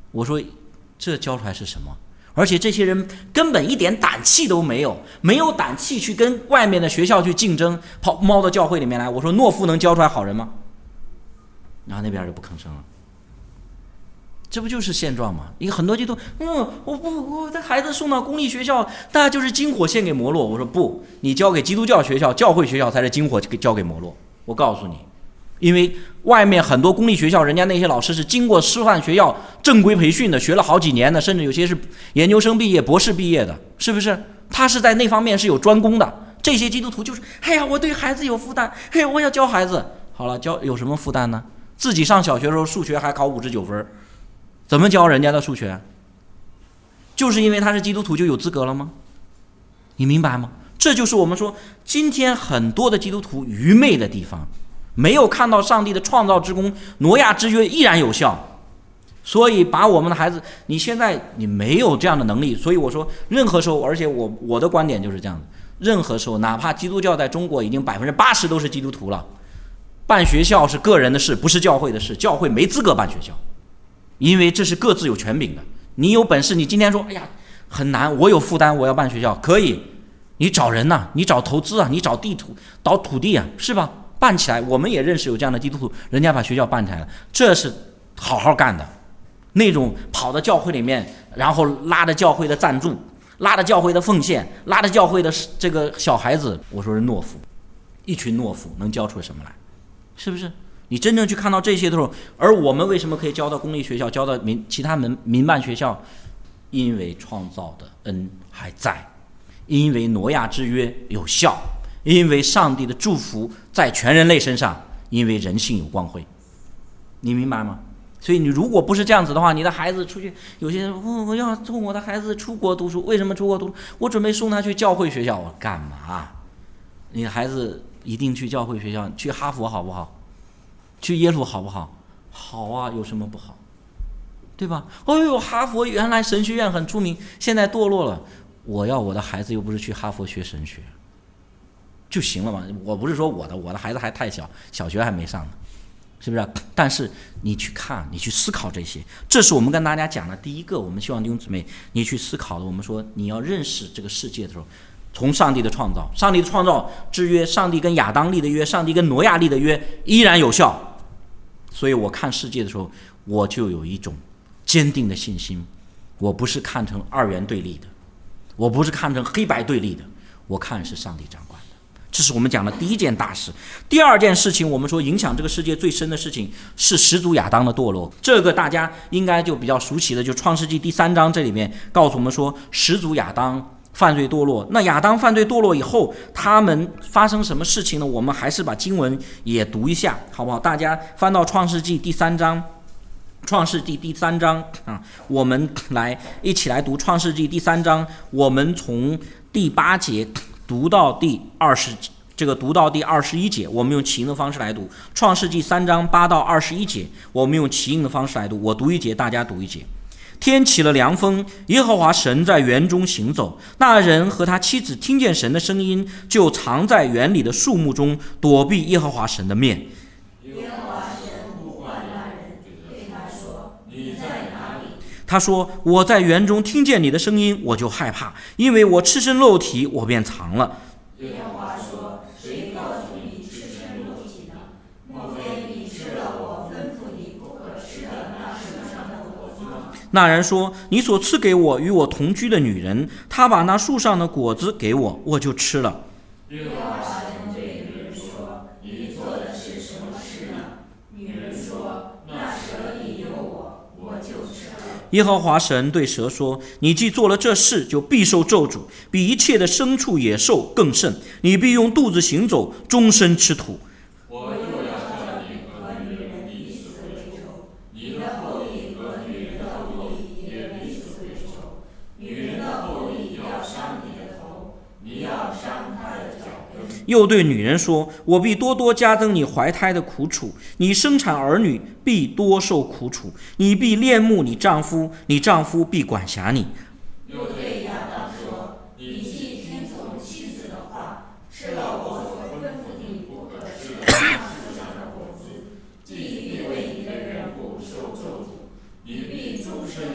我说这教出来是什么？而且这些人根本一点胆气都没有，没有胆气去跟外面的学校去竞争，跑猫到教会里面来。我说懦夫能教出来好人吗？然后那边就不吭声了。这不就是现状吗？因为很多基督徒，嗯，我不，我的孩子送到公立学校，那就是金火献给摩洛。我说不，你交给基督教学校、教会学校才是金火交给摩洛。我告诉你，因为外面很多公立学校，人家那些老师是经过师范学校正规培训的，学了好几年的，甚至有些是研究生毕业、博士毕业的，是不是？他是在那方面是有专攻的。这些基督徒就是，哎呀，我对孩子有负担，嘿，我要教孩子。好了，教有什么负担呢？自己上小学的时候数学还考五十九分，怎么教人家的数学？就是因为他是基督徒就有资格了吗？你明白吗？这就是我们说今天很多的基督徒愚昧的地方，没有看到上帝的创造之功，挪亚之约依然有效，所以把我们的孩子，你现在你没有这样的能力，所以我说任何时候，而且我我的观点就是这样的，任何时候哪怕基督教在中国已经百分之八十都是基督徒了，办学校是个人的事，不是教会的事，教会没资格办学校，因为这是各自有权柄的。你有本事，你今天说，哎呀，很难，我有负担，我要办学校，可以，你找人呐、啊，你找投资啊，你找地土，找土地啊，是吧？办起来，我们也认识有这样的基督徒，人家把学校办起来了，这是好好干的。那种跑到教会里面，然后拉着教会的赞助，拉着教会的奉献，拉着教会的这个小孩子，我说是懦夫，一群懦夫能教出什么来？是不是？你真正去看到这些的时候，而我们为什么可以教到公立学校，教到民其他民民办学校？因为创造的恩还在，因为挪亚之约有效，因为上帝的祝福在全人类身上，因为人性有光辉。你明白吗？所以你如果不是这样子的话，你的孩子出去，有些人、哦、我要送我的孩子出国读书，为什么出国读书？我准备送他去教会学校，我干嘛？你的孩子一定去教会学校，去哈佛好不好？去耶鲁好不好？好啊，有什么不好？对吧？哦呦，哈佛原来神学院很出名，现在堕落了。我要我的孩子又不是去哈佛学神学，就行了嘛。我不是说我的，我的孩子还太小，小学还没上呢，是不是？但是你去看，你去思考这些，这是我们跟大家讲的第一个。我们希望弟兄姊妹你去思考的。我们说你要认识这个世界的时候，从上帝的创造，上帝的创造之约，上帝跟亚当立的约，上帝跟挪亚立的约依然有效。所以我看世界的时候，我就有一种坚定的信心，我不是看成二元对立的，我不是看成黑白对立的，我看是上帝掌管的。这是我们讲的第一件大事。第二件事情，我们说影响这个世界最深的事情是始祖亚当的堕落，这个大家应该就比较熟悉的，就创世纪第三章这里面告诉我们说，始祖亚当犯罪堕落。那亚当犯罪堕落以后，他们发生什么事情呢？我们还是把经文也读一下，好不好？大家翻到创世纪第三章，创世纪第三章啊，我们来一起来读创世纪第三章。我们从第八节读到第二十，这个读到第二十一节，我们用起应的方式来读。创世纪三章八到二十一节，我们用起应的方式来读。我读一节，大家读一节。天起了凉风，耶和华神在园中行走。那人和他妻子听见神的声音，就藏在园里的树木中，躲避耶和华神的面。 耶和华神呼唤那人，对他说：“你在哪里？” 他说：“我在园中听见你的声音，我就害怕，因为我赤身露体，我便藏了。” 耶和华说：“谁告诉你赤身露体呢？莫非你吃了我吩咐你不可吃的那树上的果子吗？” 那人说：“你所赐给我与我同居的女人，她把那树上的果子给我，我就吃了。” 耶和华神对女人说：“你做的是什么事呢？”女人说：“那蛇引诱我，我就吃了。” 耶和华神对蛇说：“你既做了这事，就必受咒诅，比一切的牲畜野兽更甚。你必用肚子行走，终身吃土。 我又要叫你和女人彼此为仇，你的后裔和女人的后裔也彼此为仇。女人的后裔要伤你的头，你要伤她的脚跟。” 又对女人说：“我必多多加增你怀胎的苦楚，你生产儿女必多受苦楚，你必恋慕你丈夫，你丈夫必管辖你。” 又对亚当说：“你既听从妻子的话，吃了我所吩咐你不可吃的那树上的果子，既必为你的缘故受咒诅，你必终身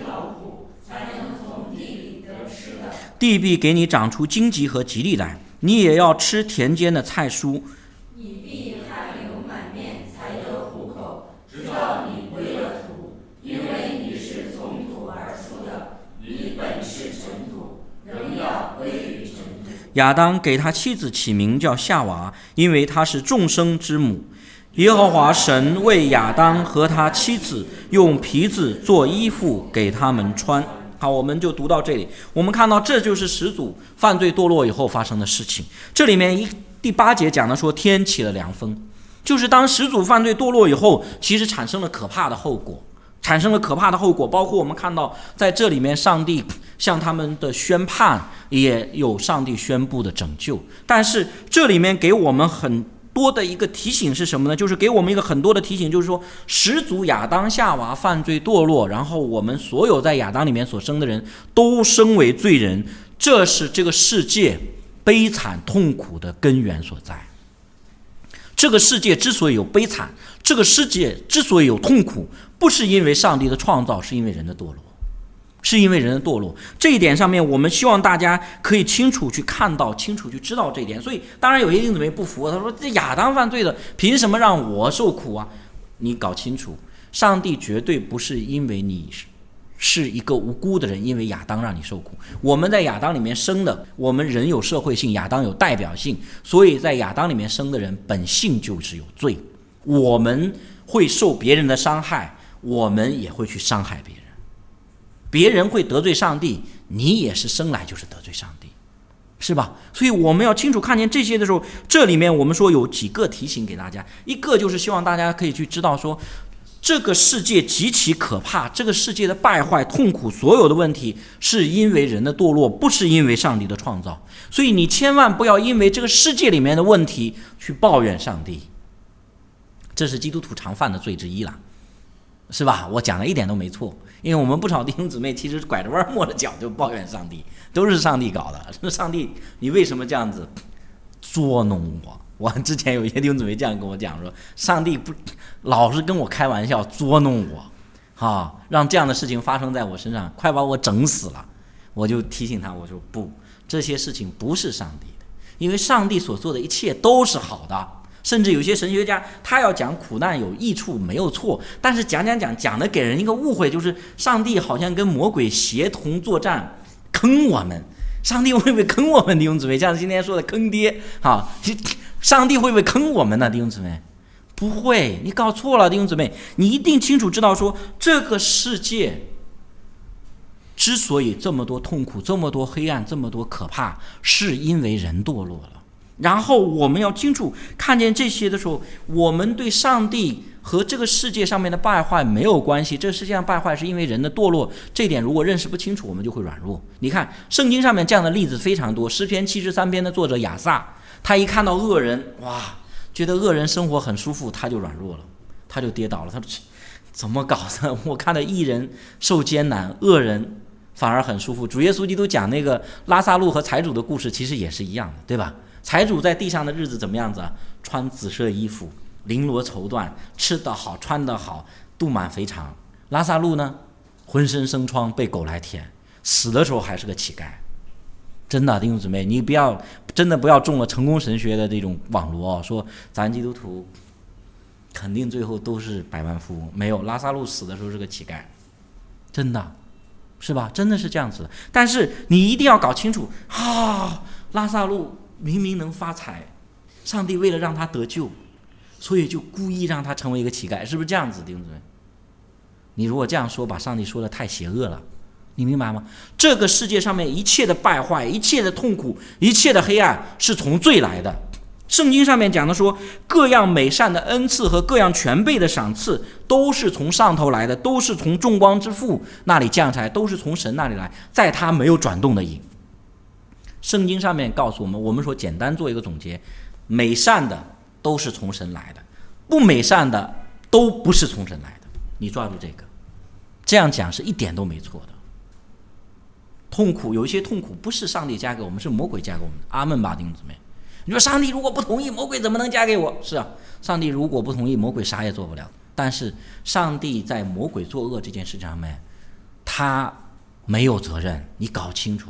地必给你长出荆棘和吉利来，你也要吃田间的菜蔬。 你必汗流满面才得糊口，直到你归了土，因为你是从土而出的，你本是尘土，仍要归于尘土。 亚当给他妻子起名叫夏娃，因为她是众生之母。耶和华神为亚当和他妻子用皮子做衣服给他们穿。好，我们就读到这里。我们看到这就是始祖犯罪堕落以后发生的事情。这里面一第八节讲的说天起了凉风，就是当始祖犯罪堕落以后，其实产生了可怕的后果，产生了可怕的后果。包括我们看到在这里面，上帝向他们的宣判，也有上帝宣布的拯救。但是这里面给我们很多的一个提醒是什么呢？就是给我们一个很多的提醒，就是说始祖亚当夏娃犯罪堕落，然后我们所有在亚当里面所生的人都生为罪人，这是这个世界悲惨痛苦的根源所在。这个世界之所以有悲惨，这个世界之所以有痛苦，不是因为上帝的创造，是因为人的堕落，是因为人的堕落。这一点上面，我们希望大家可以清楚去看到，清楚去知道这一点。所以当然有些弟兄姊妹不服，他说这亚当犯罪了，凭什么让我受苦啊？你搞清楚，上帝绝对不是因为你是一个无辜的人，因为亚当让你受苦。我们在亚当里面生的，我们人有社会性，亚当有代表性，所以在亚当里面生的人本性就是有罪，我们会受别人的伤害，我们也会去伤害别人。别人会得罪上帝，你也是生来就是得罪上帝，是吧？所以我们要清楚看见这些的时候，这里面我们说有几个提醒给大家。一个就是希望大家可以去知道说，这个世界极其可怕，这个世界的败坏痛苦，所有的问题是因为人的堕落，不是因为上帝的创造。所以你千万不要因为这个世界里面的问题去抱怨上帝，这是基督徒常犯的罪之一了，是吧？我讲的一点都没错。因为我们不少弟兄姊妹其实拐着弯抹着脚就抱怨上帝，都是上帝搞的。上帝，你为什么这样子捉弄我？我之前有一些弟兄姊妹这样跟我讲说，上帝不老是跟我开玩笑捉弄我，啊，让这样的事情发生在我身上，快把我整死了。我就提醒他，我说不，这些事情不是上帝的，因为上帝所做的一切都是好的。甚至有些神学家他要讲苦难有益处没有错，但是讲讲讲讲的给人一个误会，就是上帝好像跟魔鬼协同作战坑我们。上帝会不会坑我们弟兄姊妹？像今天说的坑爹，好，上帝会不会坑我们呢？弟兄姊妹，不会，你搞错了弟兄姊妹，你一定清楚知道说，这个世界之所以这么多痛苦，这么多黑暗，这么多可怕，是因为人堕落了。然后我们要清楚看见这些的时候，我们对上帝和这个世界上面的败坏没有关系。这个世界上败坏是因为人的堕落，这点如果认识不清楚，我们就会软弱。你看圣经上面这样的例子非常多。诗篇七十三篇的作者亚萨，他一看到恶人，哇，觉得恶人生活很舒服，他就软弱了，他就跌倒了。他说怎么搞的？我看到义人受艰难，恶人反而很舒服。主耶稣基督讲那个拉撒路和财主的故事，其实也是一样的，对吧？财主在地上的日子怎么样子啊？穿紫色衣服，绫罗绸缎，吃得好，穿得好，肚满肥肠。拉撒路呢，浑身生疮，被狗来舔，死的时候还是个乞丐。真的，弟兄姊妹，你不要真的不要中了成功神学的这种网罗，说咱基督徒肯定最后都是百万富翁。没有，拉撒路死的时候是个乞丐，真的，是吧？真的是这样子的。但是你一定要搞清楚啊，拉撒路明明能发财，上帝为了让他得救，所以就故意让他成为一个乞丐，是不是这样子，弟兄姊妹？你如果这样说，把上帝说的太邪恶了，你明白吗？这个世界上面一切的败坏，一切的痛苦，一切的黑暗，是从罪来的。圣经上面讲的说，各样美善的恩赐和各样全备的赏赐，都是从上头来的，都是从众光之父那里降下来，都是从神那里来，在他没有转动的影。圣经上面告诉我们，我们说简单做一个总结，美善的都是从神来的，不美善的都不是从神来的。你抓住这个，这样讲是一点都没错的。痛苦，有一些痛苦不是上帝加给我们，是魔鬼加给我们。阿们吧，弟兄姊妹。你说上帝如果不同意，魔鬼怎么能加给我？是啊，上帝如果不同意，魔鬼啥也做不了。但是上帝在魔鬼作恶这件事上面，他没有责任。你搞清楚，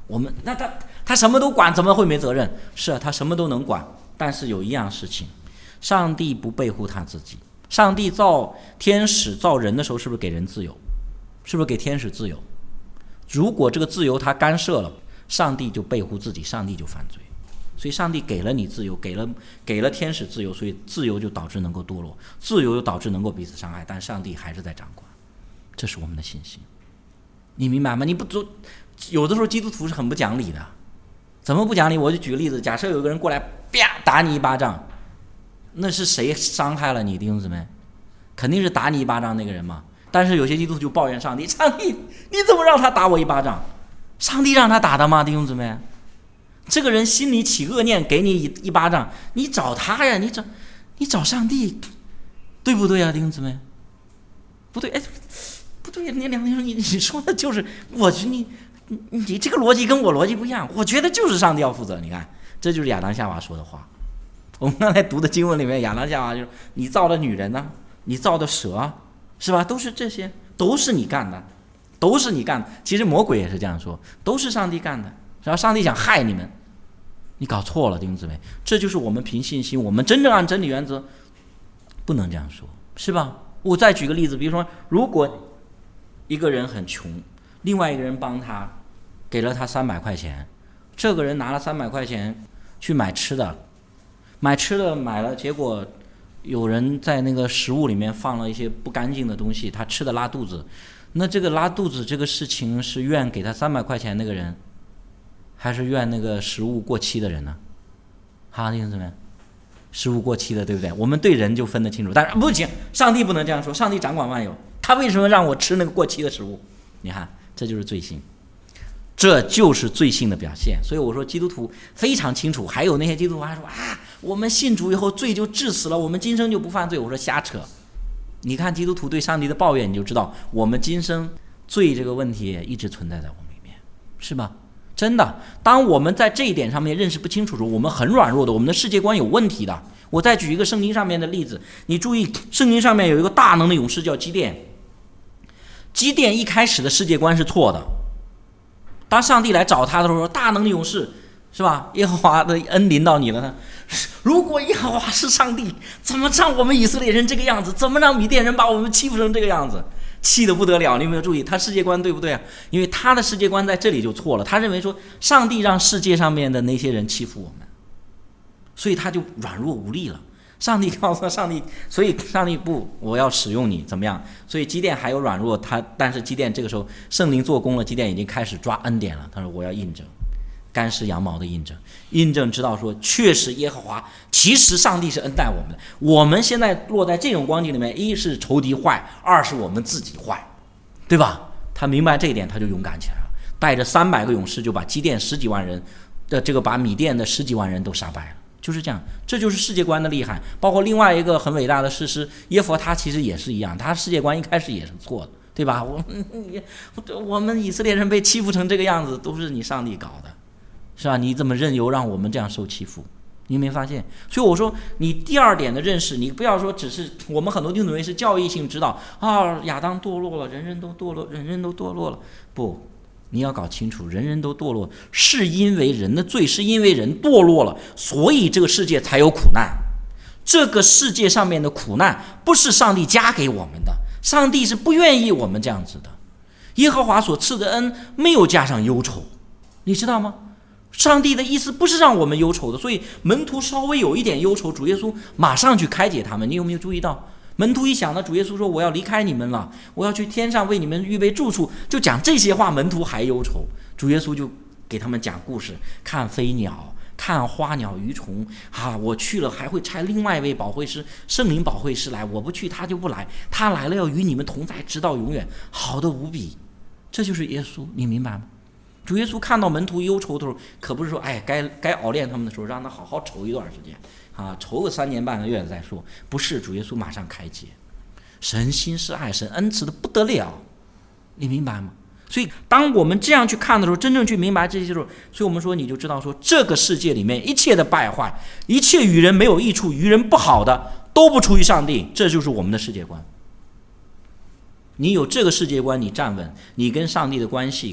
我们那他他什么都管，怎么会没责任？是啊，他什么都能管，但是有一样事情，上帝不背乎他自己。上帝造天使造人的时候，是不是给人自由？是不是给天使自由？如果这个自由他干涉了，上帝就背乎自己，上帝就犯罪。所以上帝给了你自由，给了给了天使自由，所以自由就导致能够堕落，自由又导致能够彼此伤害，但上帝还是在掌管，这是我们的信心。你明白吗？你不有的时候基督徒是很不讲理的，怎么不讲理？我就举个例子，假设有个人过来啪打你一巴掌，那是谁伤害了你，弟兄姊妹？肯定是打你一巴掌那个人嘛。但是有些基督徒就抱怨上帝，上帝你怎么让他打我一巴掌？上帝让他打的吗？弟兄姊妹，这个人心里起恶念，给你一一巴掌，你找他呀，你找你找上帝，对不对呀，弟兄姊妹？不对，哎，不对，你两你你说的就是，我你你你这个逻辑跟我逻辑不一样，我觉得就是上帝要负责。你看，这就是亚当夏娃说的话。我们刚才读的经文里面，亚当夏娃就是你造的女人呢、啊，你造的蛇、啊，是吧？都是这些，都是你干的，都是你干的。其实魔鬼也是这样说，都是上帝干的。然后上帝想害你们，你搞错了，弟兄姊妹，这就是我们凭信心，我们真正按真理原则，不能这样说，是吧？我再举个例子，比如说，如果一个人很穷，另外一个人帮他，给了他三百块钱，这个人拿了三百块钱去买吃的，买吃的买了，结果有人在那个食物里面放了一些不干净的东西，他吃的拉肚子，那这个拉肚子这个事情是怨给他三百块钱那个人，还是怨那个食物过期的人呢？好，弟兄姊妹，食物过期的，对不对？我们对人就分得清楚，但是不行，上帝不能这样说，上帝掌管万有，他为什么让我吃那个过期的食物？你看，这就是罪性，这就是罪性的表现。所以我说基督徒非常清楚，还有那些基督徒还说啊，我们信主以后罪就治死了，我们今生就不犯罪。我说瞎扯，你看基督徒对上帝的抱怨，你就知道我们今生罪这个问题一直存在在我们里面，是吧？真的，当我们在这一点上面认识不清楚的时候，我们很软弱的，我们的世界观有问题的。我再举一个圣经上面的例子，你注意，圣经上面有一个大能的勇士叫基甸。基甸一开始的世界观是错的，当上帝来找他的时候，大能的勇士，是吧？耶和华的恩临到你了呢。如果耶和华是上帝，怎么让我们以色列人这个样子？怎么让米甸人把我们欺负成这个样子？气得不得了，你有没有注意他世界观对不对啊？因为他的世界观在这里就错了，他认为说上帝让世界上面的那些人欺负我们，所以他就软弱无力了。上帝告诉他，上帝，所以上帝不，我要使用你，怎么样？所以基甸还有软弱，他但是基甸这个时候圣灵做工了，基甸已经开始抓恩典了。他说我要印证，干尸羊毛的印证，印证知道说确实耶和华，其实上帝是恩待我们的。我们现在落在这种光景里面，一是仇敌坏，二是我们自己坏，对吧？他明白这一点，他就勇敢起来了，带着三百个勇士就把基甸十几万人的这个把米甸的十几万人都杀败了。就是这样，这就是世界观的厉害。包括另外一个很伟大的士师耶弗他，其实也是一样，他世界观一开始也是错的，对吧？我我们以色列人被欺负成这个样子，都是你上帝搞的，是吧？你怎么任由让我们这样受欺负？你没发现？所以我说，你第二点的认识，你不要说只是我们很多弟兄姊妹是教义性指导啊，亚当堕落了，人人都堕落，人人都堕落了，不。你要搞清楚，人人都堕落，是因为人的罪，是因为人堕落了，所以这个世界才有苦难。这个世界上面的苦难不是上帝加给我们的，上帝是不愿意我们这样子的。耶和华所赐的恩没有加上忧愁，你知道吗？上帝的意思不是让我们忧愁的，所以门徒稍微有一点忧愁，主耶稣马上去开解他们。你有没有注意到？门徒一想到主耶稣说我要离开你们了，我要去天上为你们预备住处，就讲这些话，门徒还忧愁。主耶稣就给他们讲故事，看飞鸟，看花鸟鱼虫啊，我去了还会差另外一位保惠师，圣灵保惠师来，我不去他就不来，他来了要与你们同在直到永远，好的无比。这就是耶稣，你明白吗？主耶稣看到门徒忧愁的时候，可不是说哎该该熬炼他们的时候让他好好愁一段时间啊，愁个三年半个月再说，不是，主耶稣马上开解。神心是爱，神恩慈的不得了，你明白吗？所以当我们这样去看的时候，真正去明白这些时候，所以我们说你就知道说，这个世界里面一切的败坏，一切与人没有益处，与人不好的，都不出于上帝，这就是我们的世界观。你有这个世界观，你站稳，你跟上帝的关系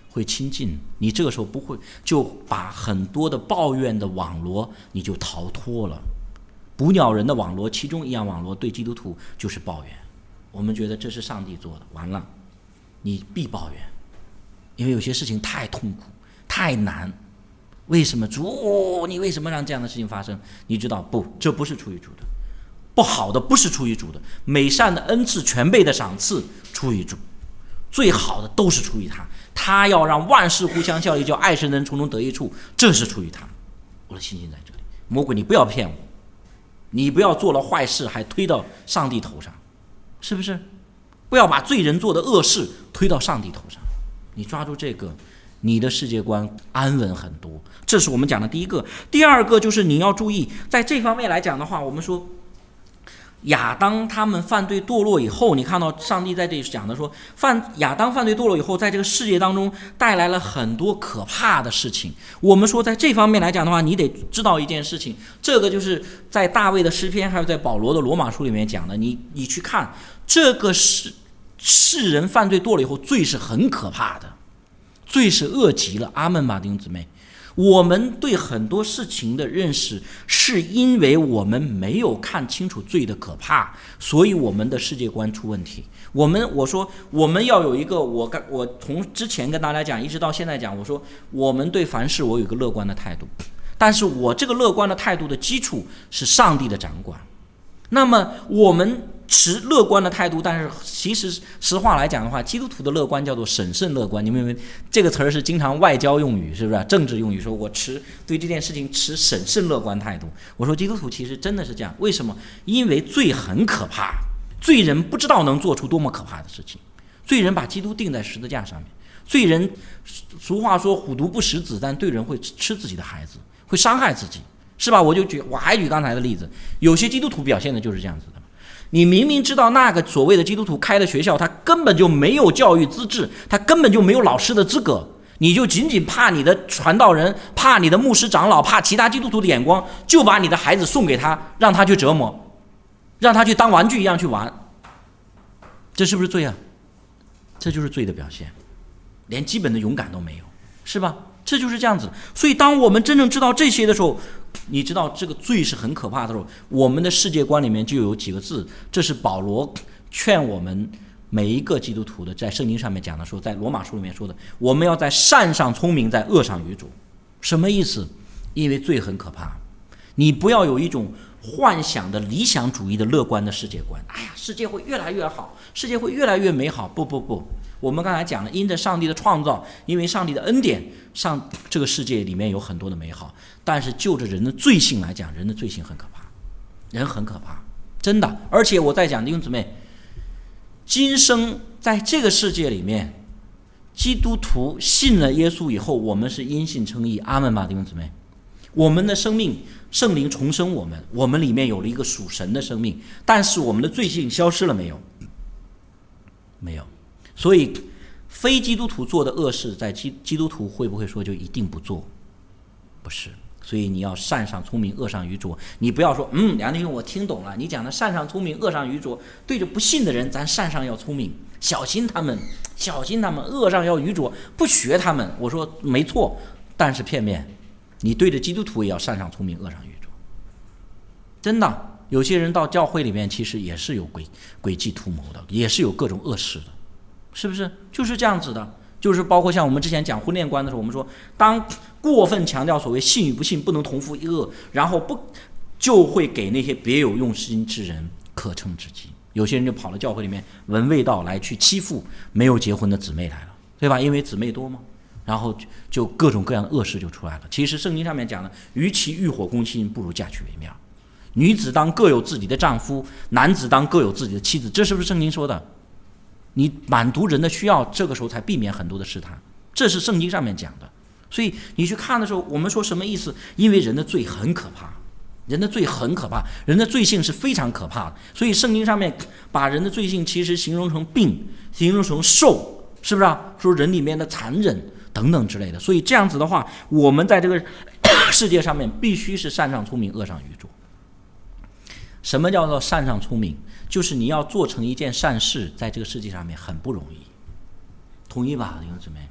会亲近你，这个时候不会就把很多的抱怨的网罗你就逃脱了。捕鸟人的网罗其中一样网罗对基督徒就是抱怨，我们觉得这是上帝做的，完了你必抱怨，因为有些事情太痛苦太难，为什么主、哦、你为什么让这样的事情发生？你知道不，这不是出于主的，不好的不是出于主的，美善的恩赐全备的赏赐出于主，最好的都是出于他，他要让万事互相效力，叫爱神的人从中得益处，这是出于他。我的信心在这里。魔鬼你不要骗我，你不要做了坏事还推到上帝头上，是不是？不要把罪人做的恶事推到上帝头上，你抓住这个，你的世界观安稳很多。这是我们讲的第一个。第二个就是你要注意，在这方面来讲的话，我们说亚当他们犯罪堕落以后，你看到上帝在这里讲的说，犯亚当犯罪堕落以后，在这个世界当中带来了很多可怕的事情。我们说在这方面来讲的话，你得知道一件事情，这个就是在大卫的诗篇还有在保罗的罗马书里面讲的，你你去看这个世世人犯罪堕落以后，罪是很可怕的，罪是恶极了。阿们吧，弟兄姊妹。我们对很多事情的认识是因为我们没有看清楚罪的可怕，所以我们的世界观出问题。我们我说我们要有一个，我我从之前跟大家讲一直到现在讲，我说我们对凡事我有一个乐观的态度，但是我这个乐观的态度的基础是上帝的掌管。那么我们持乐观的态度，但是其实实话来讲的话，基督徒的乐观叫做审慎乐观。你们以为这个词儿是经常外交用语，是不是？政治用语，说我持对这件事情持审慎乐观态度。我说基督徒其实真的是这样，为什么？因为罪很可怕，罪人不知道能做出多么可怕的事情。罪人把基督钉在十字架上面，罪人俗话说虎毒不食子，但罪人会吃自己的孩子，会伤害自己，是吧？我就举我还举刚才的例子，有些基督徒表现的就是这样子的。你明明知道那个所谓的基督徒开的学校，他根本就没有教育资质，他根本就没有老师的资格，你就仅仅怕你的传道人，怕你的牧师长老，怕其他基督徒的眼光，就把你的孩子送给他，让他去折磨，让他去当玩具一样去玩，这是不是罪啊？这就是罪的表现，连基本的勇敢都没有，是吧？这就是这样子。所以当我们真正知道这些的时候，你知道这个罪是很可怕的时候，我们的世界观里面就有几个字，这是保罗劝我们每一个基督徒的，在圣经上面讲的说，在罗马书里面说的，我们要在善上聪明，在恶上愚拙。什么意思？因为罪很可怕，你不要有一种幻想的理想主义的乐观的世界观，哎呀，世界会越来越好，世界会越来越美好。不不不，我们刚才讲了，因着上帝的创造，因为上帝的恩典，上这个世界里面有很多的美好，但是就着人的罪性来讲，人的罪性很可怕，人很可怕，真的。而且我在讲弟兄姊妹，今生在这个世界里面，基督徒信了耶稣以后，我们是因信称义，阿们吧，弟兄姊妹。我们的生命圣灵重生我们，我们里面有了一个属神的生命，但是我们的罪性消失了没有？没有。所以非基督徒做的恶事，在基基督徒会不会说就一定不做？不是。所以你要善上聪明，恶上愚拙。你不要说嗯，梁弟兄我听懂了，你讲的善上聪明，恶上愚拙，对着不信的人咱善上要聪明，小心他们，小心他们，恶上要愚拙，不学他们。我说没错，但是片面，你对着基督徒也要善上聪明，恶上愚拙。真的，有些人到教会里面其实也是有诡诡计图谋的，也是有各种恶事的，是不是？就是这样子的。就是包括像我们之前讲婚恋观的时候，我们说当过分强调所谓信与不信不能同负一恶，然后不就会给那些别有用心之人可乘之机。有些人就跑到教会里面闻味道来去欺负没有结婚的姊妹来了，对吧？因为姊妹多嘛，然后就各种各样的恶事就出来了。其实圣经上面讲的，与其欲火攻心，不如嫁娶为妙。女子当各有自己的丈夫，男子当各有自己的妻子，这是不是圣经说的？你满足人的需要，这个时候才避免很多的试探，这是圣经上面讲的。所以你去看的时候，我们说什么意思？因为人的罪很可怕，人的罪很可怕，人的罪性是非常可怕的。所以圣经上面把人的罪性其实形容成病，形容成兽，是不是啊？说人里面的残忍等等之类的。所以这样子的话，我们在这个世界上面必须是善上聪明，恶上愚拙。什么叫做善上聪明？就是你要做成一件善事，在这个世界上面很不容易，同意吧，弟兄姊妹？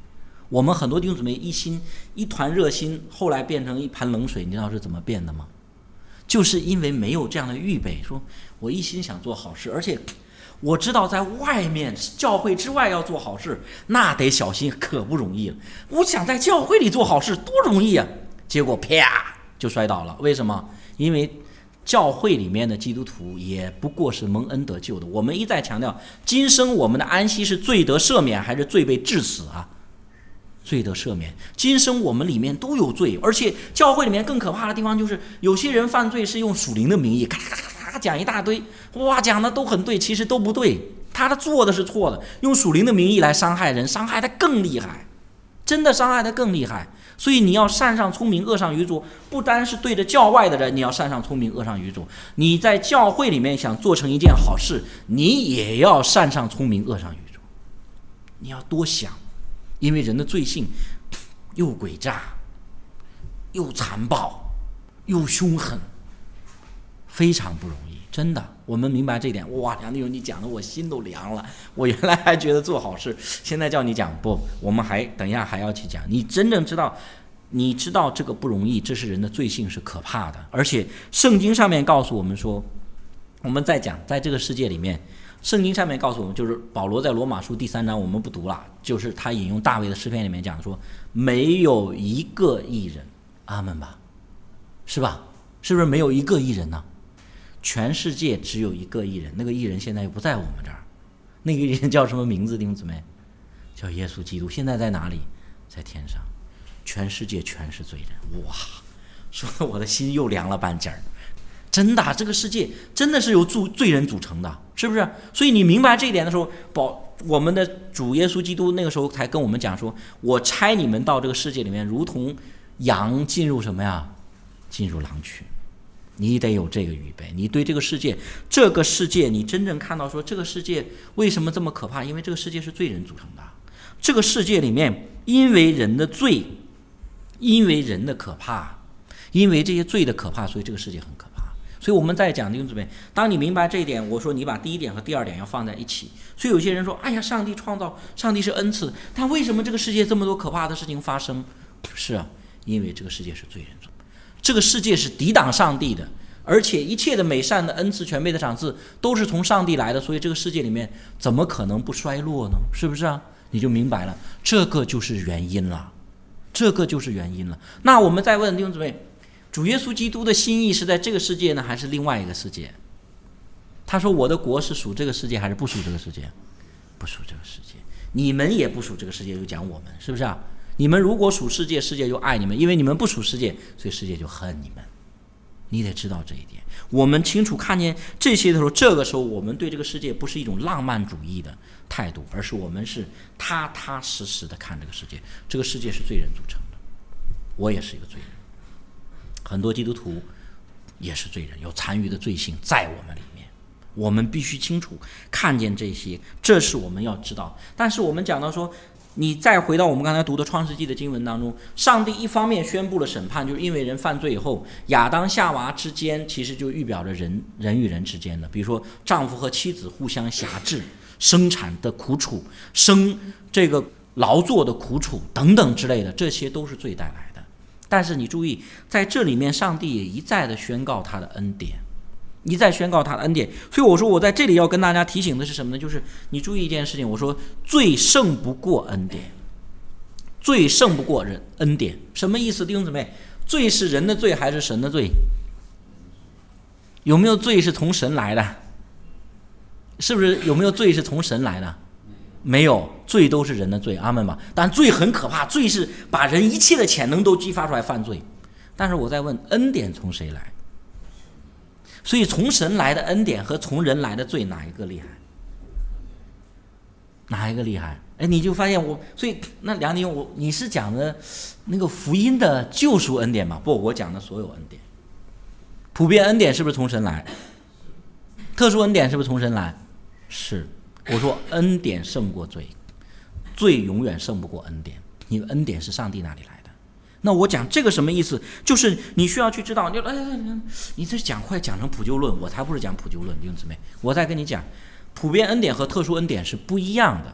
我们很多弟兄姊妹一心一团热心，后来变成一盘冷水，你知道是怎么变的吗？就是因为没有这样的预备，说我一心想做好事，而且我知道在外面教会之外要做好事，那得小心，可不容易了。我想在教会里做好事多容易啊，结果啪就摔倒了。为什么？因为教会里面的基督徒也不过是蒙恩得救的。我们一再强调，今生我们的安息是罪得赦免还是罪被治死啊？罪得赦免。今生我们里面都有罪，而且教会里面更可怕的地方就是有些人犯罪是用属灵的名义咔咔咔咔讲一大堆，哇，讲的都很对，其实都不对，他的做的是错的，用属灵的名义来伤害人，伤害的更厉害，真的伤害的更厉害。所以你要善上聪明，恶上愚拙，不单是对着教外的人你要善上聪明，恶上愚拙，你在教会里面想做成一件好事，你也要善上聪明，恶上愚拙，你要多想。因为人的罪性又诡诈又残暴又凶狠，非常不容易，真的。我们明白这一点，哇，梁弟兄你讲的我心都凉了。我原来还觉得做好事，现在叫你讲不，我们还等一下还要去讲。你真正知道，你知道这个不容易，这是人的罪性是可怕的。而且圣经上面告诉我们说，我们在讲在这个世界里面，圣经上面告诉我们，就是保罗在罗马书第三章我们不读了，就是他引用大卫的诗篇里面讲说，没有一个义人，阿们吧，是吧？是不是没有一个义人呢？全世界只有一个义人，那个义人现在又不在我们这儿，那个义人叫什么名字？弟兄姊妹，叫耶稣基督。现在在哪里？在天上。全世界全是罪人，哇，说的我的心又凉了半截儿。真的，这个世界真的是由罪人组成的，是不是？所以你明白这一点的时候，保我们的主耶稣基督那个时候才跟我们讲说，我差你们到这个世界里面，如同羊进入什么呀？进入狼群。你得有这个预备，你对这个世界，这个世界你真正看到说，这个世界为什么这么可怕？因为这个世界是罪人组成的。这个世界里面，因为人的罪，因为人的可怕，因为这些罪的可怕，所以这个世界很可怕。所以我们在讲弟兄姊妹，当你明白这一点，我说你把第一点和第二点要放在一起。所以有些人说，哎呀，上帝创造，上帝是恩赐，但为什么这个世界这么多可怕的事情发生？是啊，因为这个世界是罪人组成的。这个世界是抵挡上帝的，而且一切的美善的恩赐、全备的赏赐都是从上帝来的，所以这个世界里面怎么可能不衰落呢？是不是啊？你就明白了，这个就是原因了，这个就是原因了。那我们再问弟兄姊妹，主耶稣基督的心意是在这个世界呢，还是另外一个世界？他说我的国是属这个世界还是不属这个世界？不属这个世界。你们也不属这个世界，就讲我们，是不是啊？你们如果属世界，世界就爱你们，因为你们不属世界，所以世界就恨你们。你得知道这一点。我们清楚看见这些的时候，这个时候我们对这个世界不是一种浪漫主义的态度，而是我们是踏踏实实的看这个世界。这个世界是罪人组成的，我也是一个罪人，很多基督徒也是罪人，有残余的罪性在我们里面。我们必须清楚看见这些，这是我们要知道。但是我们讲到说，你再回到我们刚才读的创世纪的经文当中，上帝一方面宣布了审判，就是因为人犯罪以后，亚当夏娃之间其实就预表着人人与人之间的，比如说丈夫和妻子互相辖制，生产的苦楚，生这个劳作的苦楚等等之类的，这些都是罪带来的。但是你注意，在这里面上帝也一再的宣告他的恩典，一再宣告他的恩典。所以我说我在这里要跟大家提醒的是什么呢？就是你注意一件事情，我说罪胜不过恩典，罪胜不过人恩典。什么意思？弟兄姊妹，罪是人的罪还是神的罪？有没有罪是从神来的？是不是有没有罪是从神来的？没有，罪都是人的罪，阿们吧。但罪很可怕，罪是把人一切的潜能都激发出来犯罪。但是我在问，恩典从谁来？所以从神来的恩典和从人来的罪，哪一个厉害？哪一个厉害？哎，你就发现我，所以那梁宁，我你是讲的那个福音的救赎恩典吗？不，我讲的所有恩典。普遍恩典是不是从神来？特殊恩典是不是从神来？是。我说恩典胜过罪，罪永远胜不过恩典。你的恩典是上帝那里来的。那我讲这个什么意思？就是你需要去知道，你哎，你这讲快讲成普救论，我才不是讲普救论，弟兄姊妹，我再跟你讲，普遍恩典和特殊恩典是不一样的。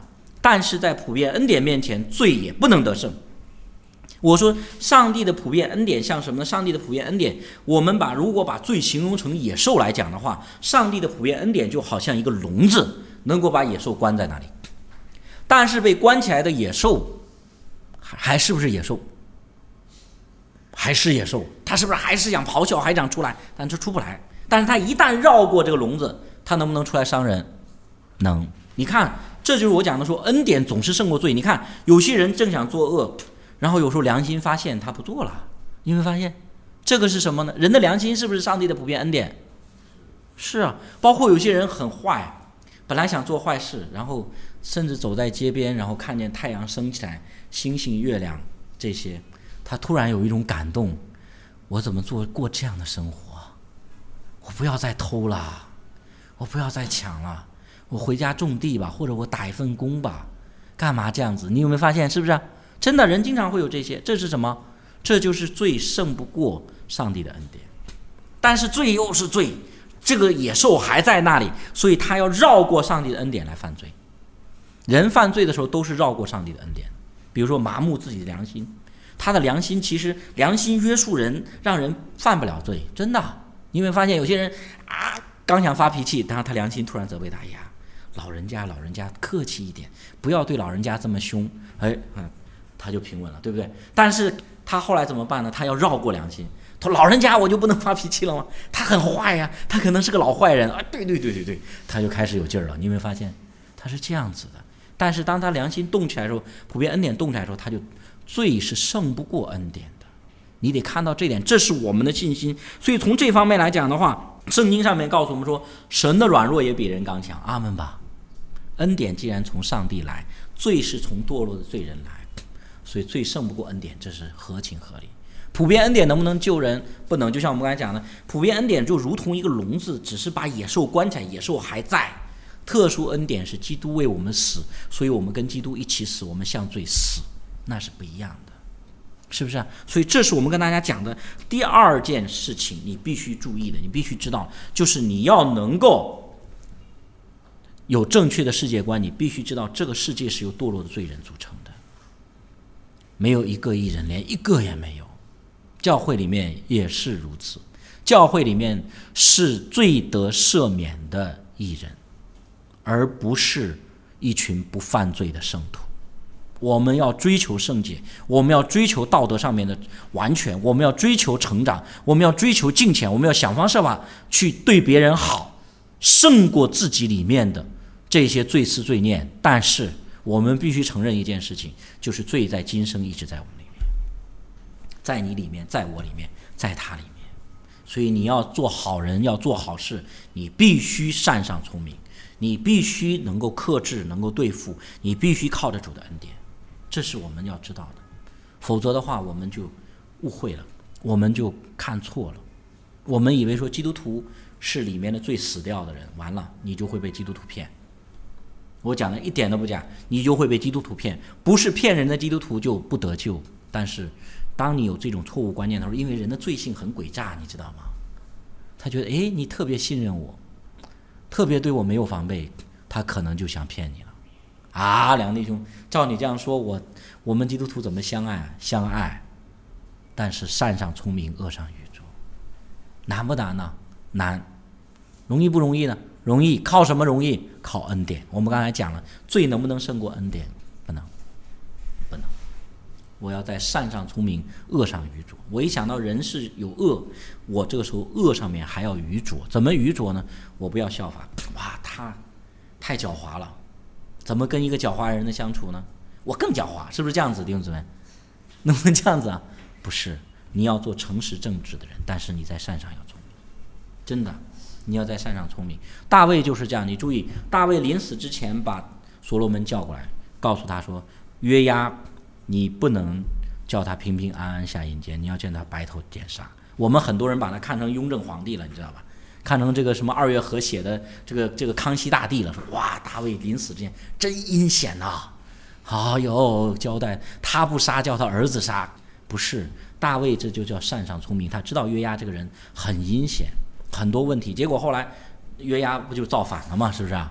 但是在普遍恩典面前，罪也不能得胜。我说上帝的普遍恩典像什么呢？上帝的普遍恩典，我们把如果把罪形容成野兽来讲的话，上帝的普遍恩典就好像一个笼子，能够把野兽关在那里。但是被关起来的野兽还是不是野兽？还是野兽，它是不是还是想咆哮，还想出来，但是出不来。但是它一旦绕过这个笼子，它能不能出来伤人？能。你看，这就是我讲的说恩典总是胜过罪。你看有些人正想作恶，然后有时候良心发现他不做了，你会发现这个是什么呢？人的良心是不是上帝的普遍恩典？是啊。包括有些人很坏，本来想做坏事，然后甚至走在街边，然后看见太阳升起来，星星月亮这些，他突然有一种感动，我怎么做过这样的生活？我不要再偷了，我不要再抢了，我回家种地吧，或者我打一份工吧，干嘛这样子？你有没有发现？是不是真的人经常会有这些？这是什么？这就是罪胜不过上帝的恩典。但是罪又是罪，这个野兽还在那里，所以他要绕过上帝的恩典来犯罪。人犯罪的时候都是绕过上帝的恩典，比如说麻木自己的良心，他的良心其实良心约束人，让人犯不了罪，真的。你有没有发现有些人啊，刚想发脾气，然后他良心突然责备他，哎呀，老人家老人家客气一点，不要对老人家这么凶，哎，嗯，他就平稳了，对不对？但是他后来怎么办呢？他要绕过良心，他说老人家我就不能发脾气了吗？他很坏呀，他可能是个老坏人啊，对对对对对，他就开始有劲儿了。你有没有发现他是这样子的？但是当他良心动起来的时候，普遍恩典动起来的时候，他就罪是胜不过恩典的。你得看到这点，这是我们的信心。所以从这方面来讲的话，圣经上面告诉我们说，神的软弱也比人刚强。阿们吧。恩典既然从上帝来，罪是从堕落的罪人来，所以罪胜不过恩典，这是合情合理。普遍恩典能不能救人？不能。就像我们刚才讲的，普遍恩典就如同一个笼子，只是把野兽关起来，野兽还在。特殊恩典是基督为我们死，所以我们跟基督一起死，我们向罪死，那是不一样的，是不是啊？所以这是我们跟大家讲的第二件事情，你必须注意的，你必须知道，就是你要能够有正确的世界观，你必须知道这个世界是由堕落的罪人组成的，没有一个义人，连一个也没有。教会里面也是如此，教会里面是罪得赦免的义人，而不是一群不犯罪的圣徒。我们要追求圣洁，我们要追求道德上面的完全，我们要追求成长，我们要追求敬虔，我们要想方设法去对别人好，胜过自己里面的这些罪思罪念。但是我们必须承认一件事情，就是罪在今生一直在我们里面，在你里面，在我里面，在他里面。所以你要做好人，要做好事，你必须善上聪明，你必须能够克制，能够对付，你必须靠着主的恩典，这是我们要知道的。否则的话，我们就误会了，我们就看错了。我们以为说基督徒是里面的最死掉的人，完了你就会被基督徒骗。我讲的一点都不假，你就会被基督徒骗。不是骗人的基督徒就不得救，但是当你有这种错误观念的时候，因为人的罪性很诡诈，你知道吗？他觉得诶，你特别信任我，特别对我没有防备，他可能就想骗你了。啊，两弟兄，照你这样说，我我们基督徒怎么相爱？相爱，但是善上聪明，恶上愚拙，难不难呢？难。容易不容易呢？容易。靠什么容易？靠恩典。我们刚才讲了，罪能不能胜过恩典？不能，不能。我要在善上聪明，恶上愚拙。我一想到人是有恶，我这个时候恶上面还要愚拙。怎么愚拙呢？我不要效法，哇，他太狡猾了，怎么跟一个狡猾人的相处呢？我更狡猾，是不是这样子，弟兄姊妹？能不能这样子啊？不是，你要做诚实正直的人，但是你在善上要聪明，真的，你要在善上聪明。大卫就是这样，你注意，大卫临死之前把所罗门叫过来，告诉他说，约押，你不能叫他平平安安下阴间，你要见他白头见杀。我们很多人把他看成雍正皇帝了，你知道吧？看成这个什么二月河写的这个这个康熙大帝了，说哇，大卫临死之前真阴险呐！哎呦，交代他不杀，叫他儿子杀，不是大卫，这就叫善上聪明。他知道约押这个人很阴险，很多问题，结果后来约押不就造反了吗？是不是啊？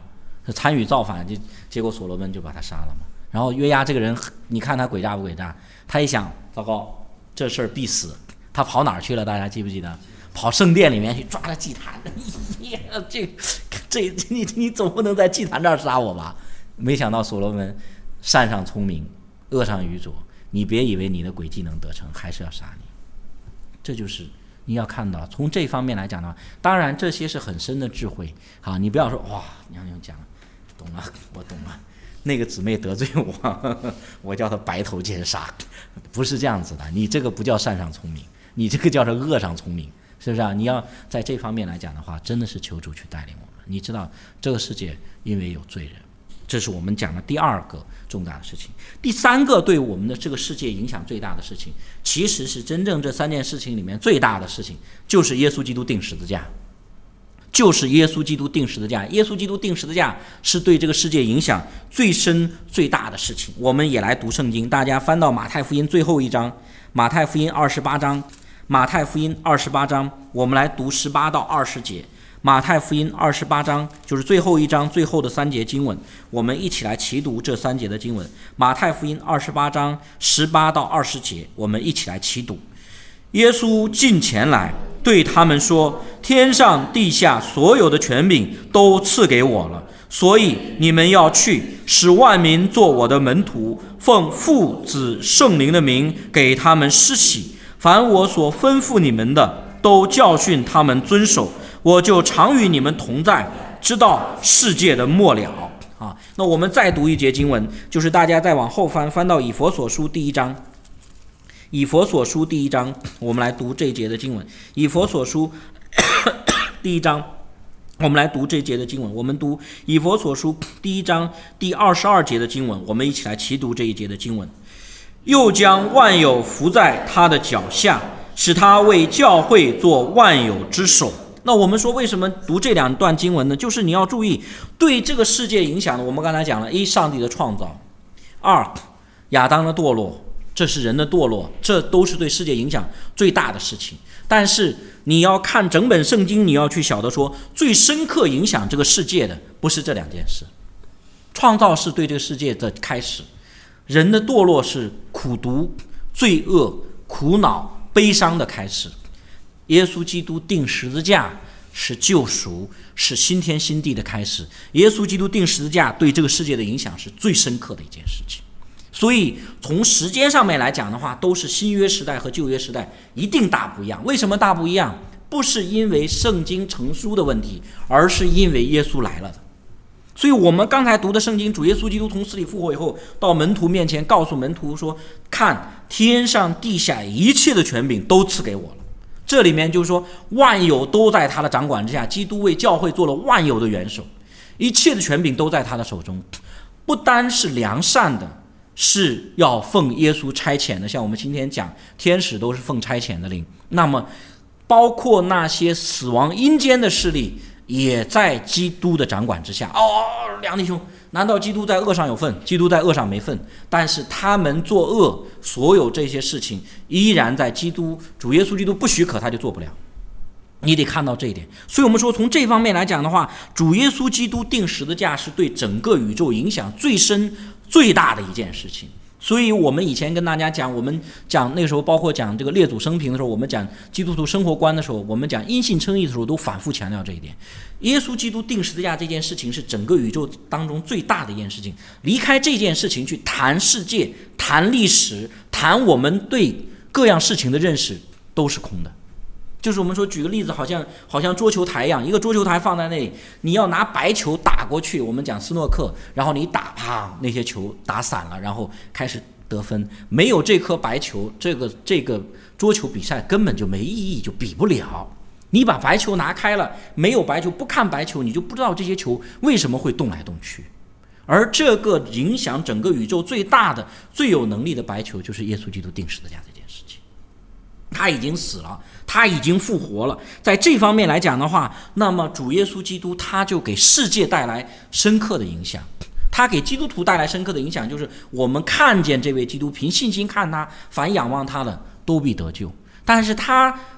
参与造反，就结果所罗门就把他杀了嘛。然后约押这个人，你看他诡诈不诡诈？他一想，糟糕，这事儿必死，他跑哪儿去了？大家记不记得？跑圣殿里面去抓了祭坛。这这你你总不能在祭坛这儿杀我吧？没想到所罗门善上聪明，恶上愚拙。你别以为你的诡计能得逞，还是要杀你。这就是你要看到，从这方面来讲的话，当然这些是很深的智慧。好，你不要说哇，娘娘讲，懂了，我懂了。那个姊妹得罪我，呵呵我叫她白头见杀，不是这样子的。你这个不叫善上聪明，你这个叫做恶上聪明，是不是啊？你要在这方面来讲的话，真的是求主去带领我们。你知道这个世界因为有罪人，这是我们讲的第二个重大的事情。第三个对我们的这个世界影响最大的事情，其实是真正这三件事情里面最大的事情，就是耶稣基督钉十字架。就是耶稣基督钉十字架，耶稣基督钉十字架是对这个世界影响最深最大的事情。我们也来读圣经，大家翻到马太福音最后一章，马太福音二十八章，马太福音二十八章，我们来读十八到二十节。马太福音二十八章就是最后一章最后的三节经文，我们一起来齐读这三节的经文。马太福音二十八章十八到二十节，我们一起来齐读。耶稣近前来对他们说，天上地下所有的权柄都赐给我了，所以你们要去，使万民做我的门徒，奉父子圣灵的名给他们施洗，凡我所吩咐你们的都教训他们遵守，我就常与你们同在，直到世界的末了。啊，那我们再读一节经文，就是大家再往后翻，翻到以弗所书第一章。以弗所书第一章，我们来读这一节的经文。以弗所书第一章，我们来读这一节的经文。我们读以弗所书第一章第二十二节的经文，我们一起来齐读这一节的经文。又将万有伏在他的脚下，使他为教会做万有之首。那我们说为什么读这两段经文呢？就是你要注意对这个世界影响的，我们刚才讲了，一上帝的创造，二亚当的堕落，这是人的堕落，这都是对世界影响最大的事情。但是你要看整本圣经，你要去晓得说，最深刻影响这个世界的不是这两件事。创造是对这个世界的开始，人的堕落是苦毒、罪恶、苦恼、悲伤的开始。耶稣基督钉十字架是救赎，是新天新地的开始。耶稣基督钉十字架对这个世界的影响是最深刻的一件事情。所以从时间上面来讲的话，都是新约时代和旧约时代一定大不一样。为什么大不一样？不是因为圣经成书的问题，而是因为耶稣来了的。所以我们刚才读的圣经，主耶稣基督从死里复活以后，到门徒面前告诉门徒说，看，天上地下一切的权柄都赐给我了。这里面就是说，万有都在他的掌管之下，基督为教会做了万有的元首，一切的权柄都在他的手中。不单是良善的，是要奉耶稣差遣的，像我们今天讲天使都是奉差遣的灵，那么包括那些死亡阴间的势力也在基督的掌管之下。哦，两弟兄，难道基督在恶上有份？基督在恶上没份，但是他们作恶，所有这些事情依然在基督主耶稣基督不许可他就做不了。你得看到这一点。所以我们说从这方面来讲的话，主耶稣基督钉十字架是对整个宇宙影响最深最大的一件事情。所以我们以前跟大家讲，我们讲那个时候包括讲这个列祖生平的时候，我们讲基督徒生活观的时候，我们讲因信称义的时候，都反复强调这一点。耶稣基督钉十字架这件事情是整个宇宙当中最大的一件事情，离开这件事情去谈世界、谈历史、谈我们对各样事情的认识都是空的。就是我们说举个例子，好像好像桌球台一样，一个桌球台放在那里，你要拿白球打过去，我们讲斯诺克，然后你打，啪，那些球打散了，然后开始得分。没有这颗白球，这个这个桌球比赛根本就没意义，就比不了。你把白球拿开了，没有白球，不看白球，你就不知道这些球为什么会动来动去。而这个影响整个宇宙最大的、最有能力的白球，就是耶稣基督钉十字架这件事情。他已经死了，他已经复活了。在这方面来讲的话，那么主耶稣基督他就给世界带来深刻的影响。他给基督徒带来深刻的影响，就是我们看见这位基督，凭信心看他，凡仰望他的都必得救。但是他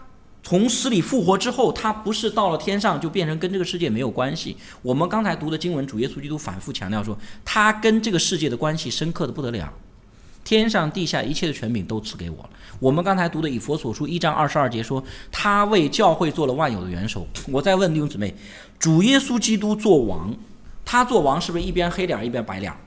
从死里复活之后，他不是到了天上就变成跟这个世界没有关系。我们刚才读的经文，主耶稣基督反复强调说，他跟这个世界的关系深刻的不得了。天上地下一切的权柄都赐给我了。我们刚才读的以弗所书一章二十二节说，他为教会做了万有的元首。我再问弟兄姊妹，主耶稣基督做王，他做王是不是一边黑脸一边白脸？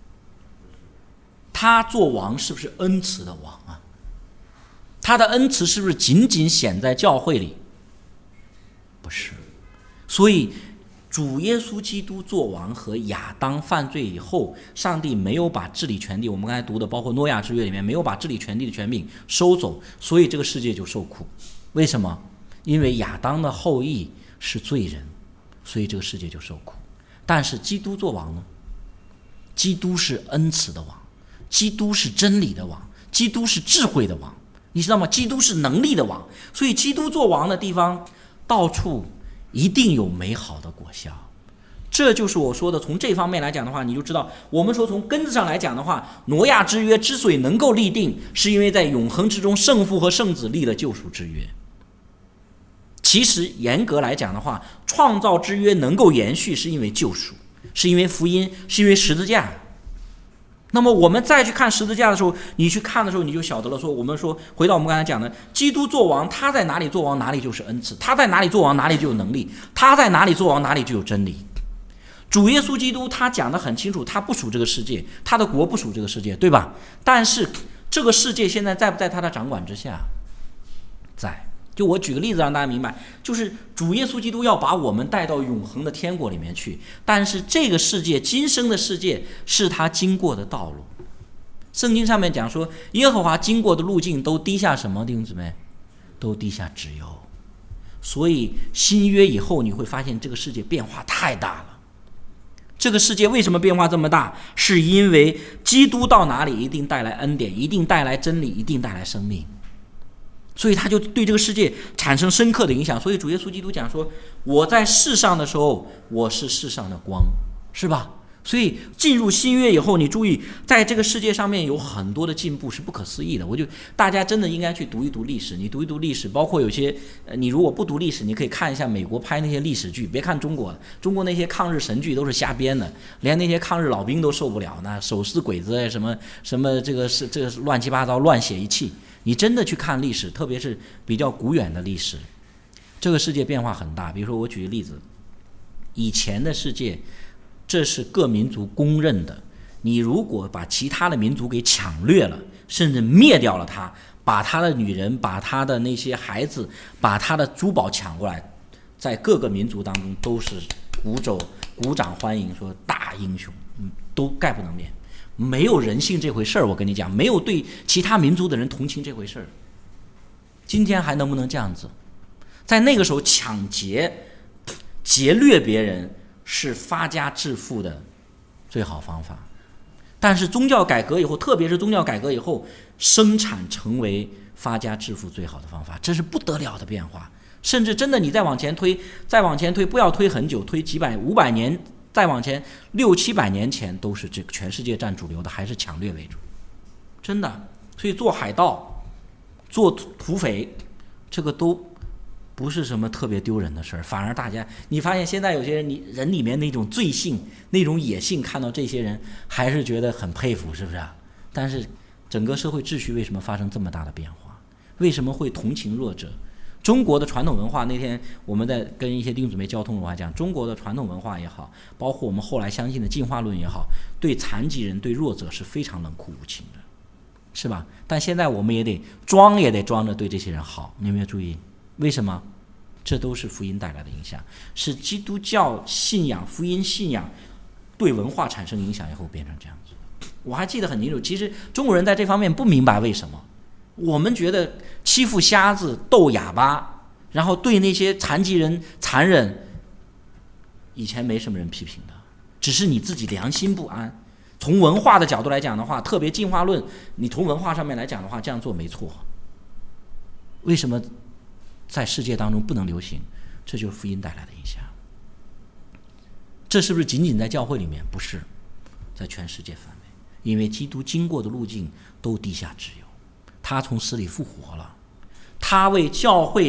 他做王是不是恩慈的王啊？他的恩慈是不是仅仅显在教会里？不是。所以主耶稣基督做王和亚当犯罪以后，上帝没有把治理权地，我们刚才读的包括诺亚之约里面没有把治理权地的权柄收走，所以这个世界就受苦。为什么？因为亚当的后裔是罪人，所以这个世界就受苦。但是基督做王呢？基督是恩慈的王，基督是真理的王，基督是智慧的王，你知道吗？基督是能力的王，所以基督做王的地方，到处一定有美好的果效。这就是我说的，从这方面来讲的话，你就知道，我们说从根子上来讲的话，挪亚之约之所以能够立定，是因为在永恒之中，圣父和圣子立了救赎之约。其实严格来讲的话，创造之约能够延续，是因为救赎，是因为福音，是因为十字架。那么我们再去看十字架的时候，你去看的时候，你就晓得了。说我们说回到我们刚才讲的，基督做王，他在哪里做王，哪里就是恩赐；他在哪里做王，哪里就有能力；他在哪里做王，哪里就有真理。主耶稣基督他讲得很清楚，他不属这个世界，他的国不属这个世界，对吧？但是这个世界现在在不在他的掌管之下？在。就我举个例子让大家明白，就是主耶稣基督要把我们带到永恒的天国里面去，但是这个世界，今生的世界是他经过的道路。圣经上面讲说，耶和华经过的路径都滴下什么？弟兄姊妹，都滴下脂油。所以新约以后你会发现这个世界变化太大了。这个世界为什么变化这么大？是因为基督到哪里一定带来恩典，一定带来真理，一定带来生命。所以他就对这个世界产生深刻的影响。所以主耶稣基督讲说，我在世上的时候，我是世上的光，是吧？所以进入新约以后，你注意，在这个世界上面有很多的进步，是不可思议的。我就大家真的应该去读一读历史，你读一读历史，包括有些呃，你如果不读历史，你可以看一下美国拍那些历史剧，别看中国，中国那些抗日神剧都是瞎编的，连那些抗日老兵都受不了，那手撕鬼子什么什么，这个是这个乱七八糟，乱写一气。你真的去看历史，特别是比较古远的历史，这个世界变化很大。比如说我举个例子，以前的世界，这是各民族公认的，你如果把其他的民族给抢掠了，甚至灭掉了他，把他的女人，把他的那些孩子，把他的珠宝抢过来，在各个民族当中都是鼓肘鼓掌欢迎，说大英雄，都概不能免。没有人性这回事儿，我跟你讲，没有对其他民族的人同情这回事儿。今天还能不能这样子？在那个时候，抢劫、劫掠别人是发家致富的最好方法。但是宗教改革以后，特别是宗教改革以后，生产成为发家致富最好的方法，这是不得了的变化。甚至真的，你再往前推，再往前推，不要推很久，推几百、五百年。再往前六七百年前，都是这个全世界占主流的，还是抢掠为主，真的。所以做海盗、做土匪，这个都不是什么特别丢人的事儿。反而大家，你发现现在有些人，你人里面那种罪性、那种野性，看到这些人还是觉得很佩服，是不是啊？但是整个社会秩序为什么发生这么大的变化？为什么会同情弱者？中国的传统文化，那天我们在跟一些弟兄姊妹交通的话讲，中国的传统文化也好，包括我们后来相信的进化论也好，对残疾人、对弱者是非常冷酷无情的，是吧？但现在我们也得装，也得装着对这些人好，你有没有注意？为什么？这都是福音带来的影响，是基督教信仰、福音信仰对文化产生影响以后变成这样子。我还记得很清楚，其实中国人在这方面不明白为什么。我们觉得欺负瞎子、斗哑巴，然后对那些残疾人残忍，以前没什么人批评的，只是你自己良心不安。从文化的角度来讲的话，特别进化论，你从文化上面来讲的话，这样做没错。为什么在世界当中不能流行？这就是福音带来的影响。这是不是仅仅在教会里面？不是，在全世界范围，因为基督经过的路径都滴下脂油。他从死里复活了，他为教会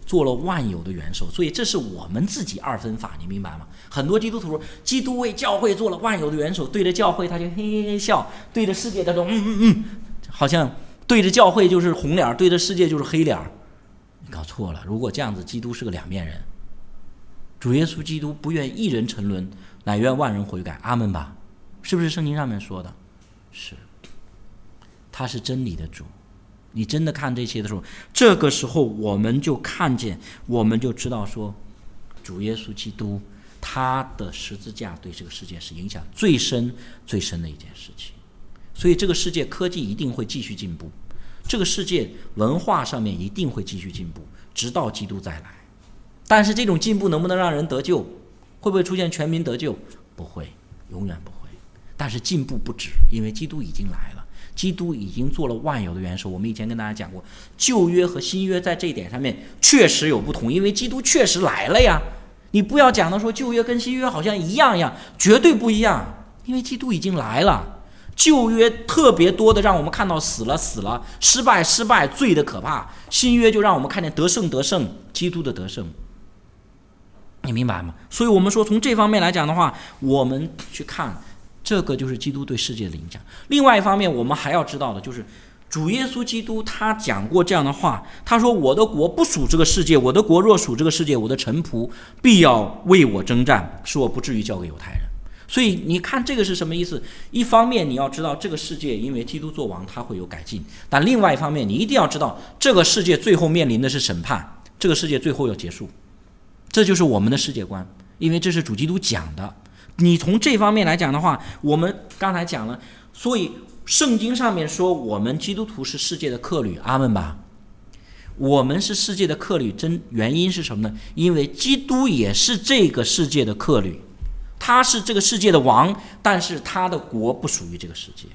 做了万有的元首，所以这是我们自己二分法，你明白吗？很多基督徒说，基督为教会做了万有的元首，对着教会他就嘿嘿嘿笑，对着世界他说嗯嗯嗯，好像对着教会就是红脸，对着世界就是黑脸。你搞错了，如果这样子，基督是个两面人。主耶稣基督不愿一人沉沦，乃愿万人悔改。阿们吧，是不是圣经上面说的？是，他是真理的主。你真的看这些的时候，这个时候我们就看见，我们就知道说，主耶稣基督他的十字架对这个世界是影响最深最深的一件事情。所以这个世界科技一定会继续进步，这个世界文化上面一定会继续进步，直到基督再来。但是这种进步能不能让人得救？会不会出现全民得救？不会，永远不会。但是进步不止，因为基督已经来了，基督已经做了万有的元首。我们以前跟大家讲过，旧约和新约在这一点上面确实有不同，因为基督确实来了呀。你不要讲的说旧约跟新约好像一样样，绝对不一样，因为基督已经来了。旧约特别多的让我们看到死了死了，失败失败，罪的可怕。新约就让我们看见得胜得胜，基督的得胜。你明白吗？所以我们说从这方面来讲的话，我们去看这个就是基督对世界的影响。另外一方面我们还要知道的就是主耶稣基督他讲过这样的话，他说我的国不属这个世界，我的国若属这个世界，我的臣仆必要为我征战，使我不至于交给犹太人。所以你看这个是什么意思？一方面你要知道这个世界因为基督作王它会有改进，但另外一方面你一定要知道这个世界最后面临的是审判，这个世界最后要结束。这就是我们的世界观，因为这是主基督讲的。你从这方面来讲的话，我们刚才讲了，所以圣经上面说我们基督徒是世界的客旅，阿们吧。我们是世界的客旅，真原因是什么呢？因为基督也是这个世界的客旅，他是这个世界的王，但是他的国不属于这个世界，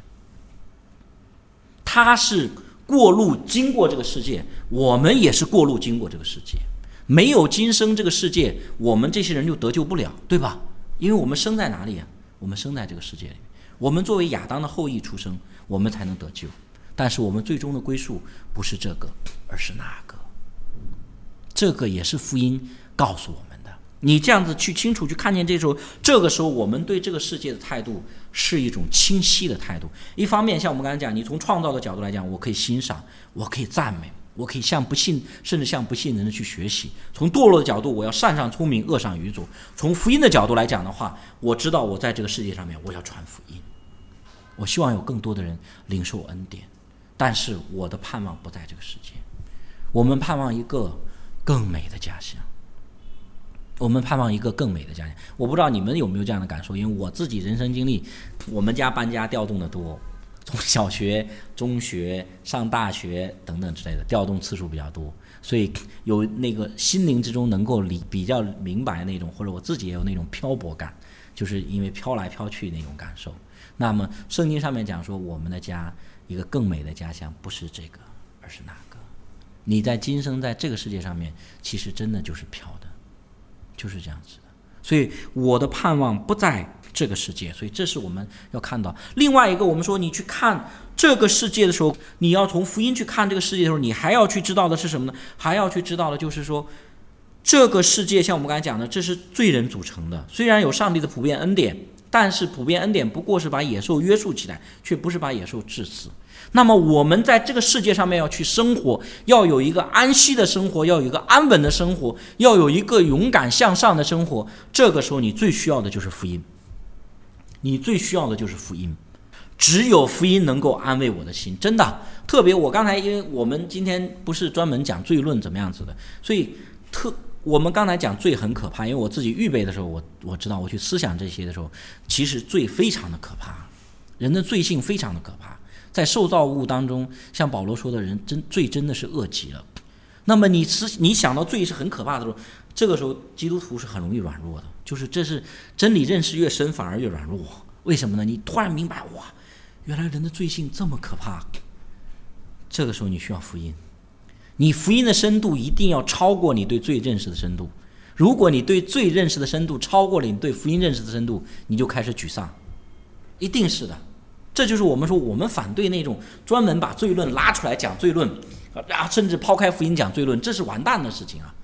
他是过路经过这个世界，我们也是过路经过这个世界。没有今生这个世界，我们这些人就得救不了，对吧？因为我们生在哪里啊？我们生在这个世界里面，我们作为亚当的后裔出生，我们才能得救。但是我们最终的归宿不是这个，而是那个。这个也是福音告诉我们的。你这样子去清楚去看见这时候，这个时候我们对这个世界的态度是一种清晰的态度。一方面像我们刚才讲，你从创造的角度来讲，我可以欣赏，我可以赞美，我可以向不信甚至向不信人的去学习。从堕落的角度，我要善上聪明，恶上愚拙。从福音的角度来讲的话，我知道我在这个世界上面我要传福音，我希望有更多的人领受恩典。但是我的盼望不在这个世界，我们盼望一个更美的家乡，我们盼望一个更美的家乡。我不知道你们有没有这样的感受，因为我自己人生经历，我们家搬家调动的多，从小学、中学、上大学等等之类的调动次数比较多，所以有那个心灵之中能够理比较明白那种，或者我自己也有那种漂泊感，就是因为飘来飘去那种感受。那么圣经上面讲说，我们的家一个更美的家乡不是这个，而是那个。你在今生在这个世界上面，其实真的就是飘的，就是这样子的。所以我的盼望不在这个世界，所以这是我们要看到。另外一个，我们说你去看这个世界的时候，你要从福音去看这个世界的时候，你还要去知道的是什么呢？还要去知道的就是说，这个世界像我们刚才讲的，这是罪人组成的。虽然有上帝的普遍恩典，但是普遍恩典不过是把野兽约束起来，却不是把野兽致死。那么我们在这个世界上面要去生活，要有一个安息的生活，要有一个安稳的生活，要有一个勇敢向上的生活。这个时候你最需要的就是福音，你最需要的就是福音。只有福音能够安慰我的心，真的。特别我刚才因为我们今天不是专门讲罪论怎么样子的，所以特我们刚才讲罪很可怕，因为我自己预备的时候，我我知道我去思想这些的时候，其实罪非常的可怕，人的罪性非常的可怕。在受造物当中，像保罗说的人真罪真的是恶极了。那么你你想到罪是很可怕的时候，这个时候基督徒是很容易软弱的，就是这是真理认识越深反而越软弱。为什么呢？你突然明白，哇，原来人的罪性这么可怕。这个时候你需要福音，你福音的深度一定要超过你对罪认识的深度。如果你对罪认识的深度超过了你对福音认识的深度，你就开始沮丧，一定是的。这就是我们说我们反对那种专门把罪论拉出来讲罪论啊，甚至抛开福音讲罪论，这是完蛋的事情啊！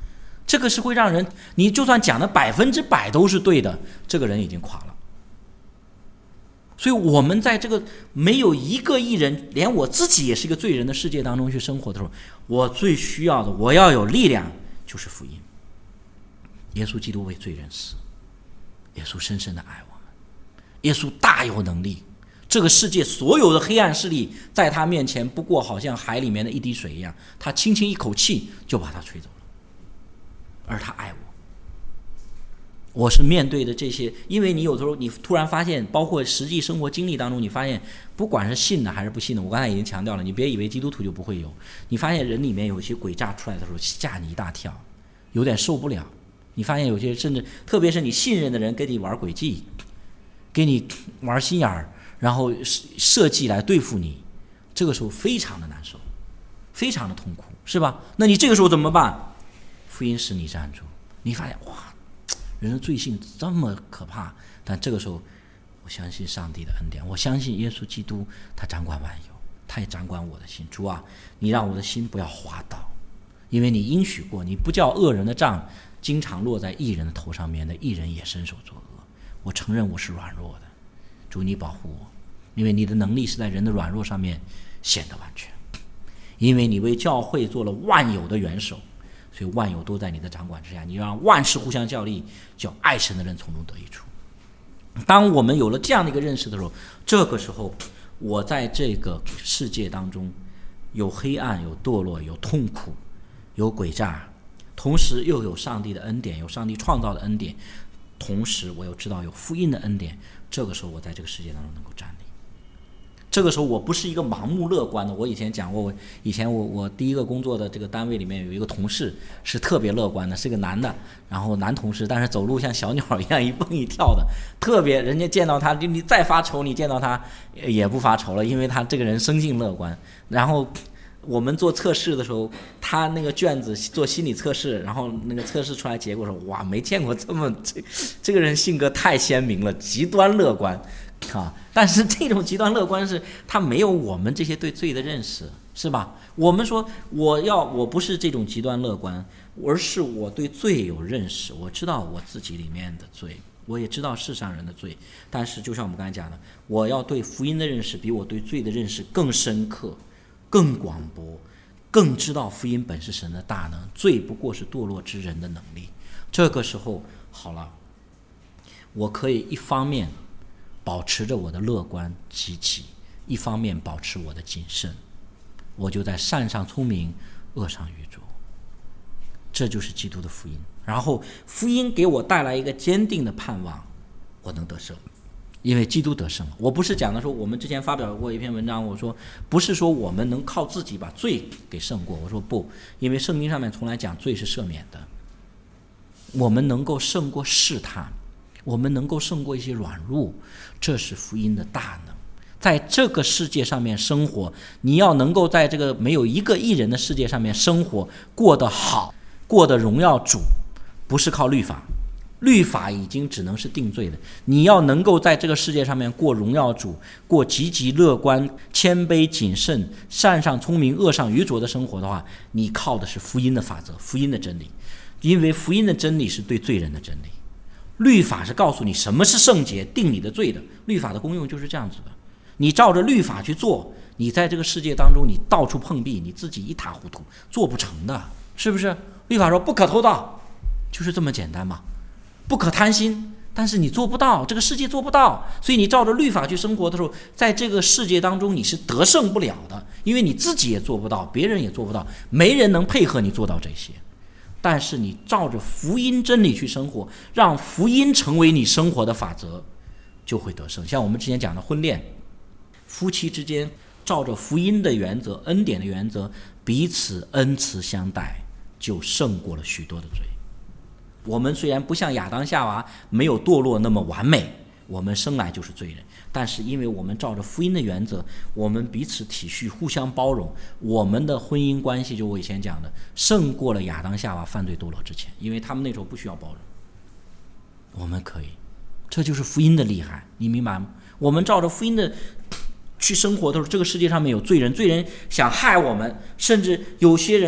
这个是会让人，你就算讲的百分之百都是对的，这个人已经垮了。所以我们在这个没有一个义人，连我自己也是一个罪人的世界当中去生活的时候，我最需要的，我要有力量，就是福音。耶稣基督为罪人死，耶稣深深的爱我们，耶稣大有能力，这个世界所有的黑暗势力在他面前不过好像海里面的一滴水一样，他轻轻一口气就把他吹走了。而他爱我，我是面对的这些，因为你有的时候你突然发现，包括实际生活经历当中，你发现不管是信的还是不信的，我刚才已经强调了，你别以为基督徒就不会有，你发现人里面有些诡诈出来的时候吓你一大跳，有点受不了。你发现有些甚至特别是你信任的人跟你玩诡计，给你玩心眼儿，然后设计来对付你，这个时候非常的难受，非常的痛苦，是吧？那你这个时候怎么办？福音使你站住，你发现哇，人的罪性这么可怕，但这个时候我相信上帝的恩典，我相信耶稣基督他掌管万有，他也掌管我的心。主啊，你让我的心不要滑倒，因为你应许过，你不叫恶人的杖经常落在义人的头上，免得义人也伸手作恶。我承认我是软弱的，主你保护我，因为你的能力是在人的软弱上面显得完全，因为你为教会做了万有的元首，所以万有都在你的掌管之下，你让万事互相效力，叫爱神的人从中得益处。当我们有了这样的一个认识的时候，这个时候我在这个世界当中有黑暗，有堕落，有痛苦，有诡诈，同时又有上帝的恩典，有上帝创造的恩典，同时我又知道有福音的恩典，这个时候我在这个世界当中能够站立。这个时候我不是一个盲目乐观的，我以前讲过，我以前我我第一个工作的这个单位里面有一个同事是特别乐观的，是个男的，然后男同事，但是走路像小鸟一样一蹦一跳的，特别人家见到他，你再发愁，你见到他也不发愁了，因为他这个人生性乐观。然后我们做测试的时候，他那个卷子做心理测试，然后那个测试出来结果说，哇，没见过这么这这个人性格太鲜明了，极端乐观啊！但是这种极端乐观是他没有我们这些对罪的认识，是吧？我们说我要我不是这种极端乐观，而是我对罪有认识，我知道我自己里面的罪，我也知道世上人的罪。但是就像我们刚才讲的，我要对福音的认识比我对罪的认识更深刻，更广博，更知道福音本是神的大能，罪不过是堕落之人的能力。这个时候好了，我可以一方面保持着我的乐观积极，一方面保持我的谨慎，我就在善上聪明，恶上愚拙。这就是基督的福音。然后福音给我带来一个坚定的盼望，我能得胜，因为基督得胜了。我不是讲的说，我们之前发表过一篇文章，我说不是说我们能靠自己把罪给胜过，我说不，因为圣经上面从来讲罪是赦免的，我们能够胜过试探，我们能够胜过一些软弱，这是福音的大能。在这个世界上面生活，你要能够在这个没有一个义人的世界上面生活，过得好，过得荣耀主，不是靠律法，律法已经只能是定罪的。你要能够在这个世界上面过荣耀主，过积极乐观、谦卑谨慎、善上聪明、恶上愚拙的生活的话，你靠的是福音的法则，福音的真理。因为福音的真理是对罪人的真理，律法是告诉你什么是圣洁，定你的罪的。律法的功用就是这样子的，你照着律法去做，你在这个世界当中你到处碰壁，你自己一塌糊涂，做不成的，是不是？律法说不可偷盗，就是这么简单嘛。不可贪心，但是你做不到，这个世界做不到，所以你照着律法去生活的时候，在这个世界当中你是得胜不了的，因为你自己也做不到，别人也做不到，没人能配合你做到这些。但是你照着福音真理去生活，让福音成为你生活的法则，就会得胜。像我们之前讲的婚恋，夫妻之间照着福音的原则、恩典的原则，彼此恩慈相待，就胜过了许多的罪。我们虽然不像亚当夏娃没有堕落那么完美，我们生来就是罪人，但是因为我们照着福音的原则，我们彼此体恤，互相包容，我们的婚姻关系就我以前讲的，胜过了亚当夏娃犯罪堕落之前，因为他们那时候不需要包容，我们可以，这就是福音的厉害，你明白吗？我们照着福音的去生活的时候，这个世界上面有罪人，罪人想害我们，甚至有些人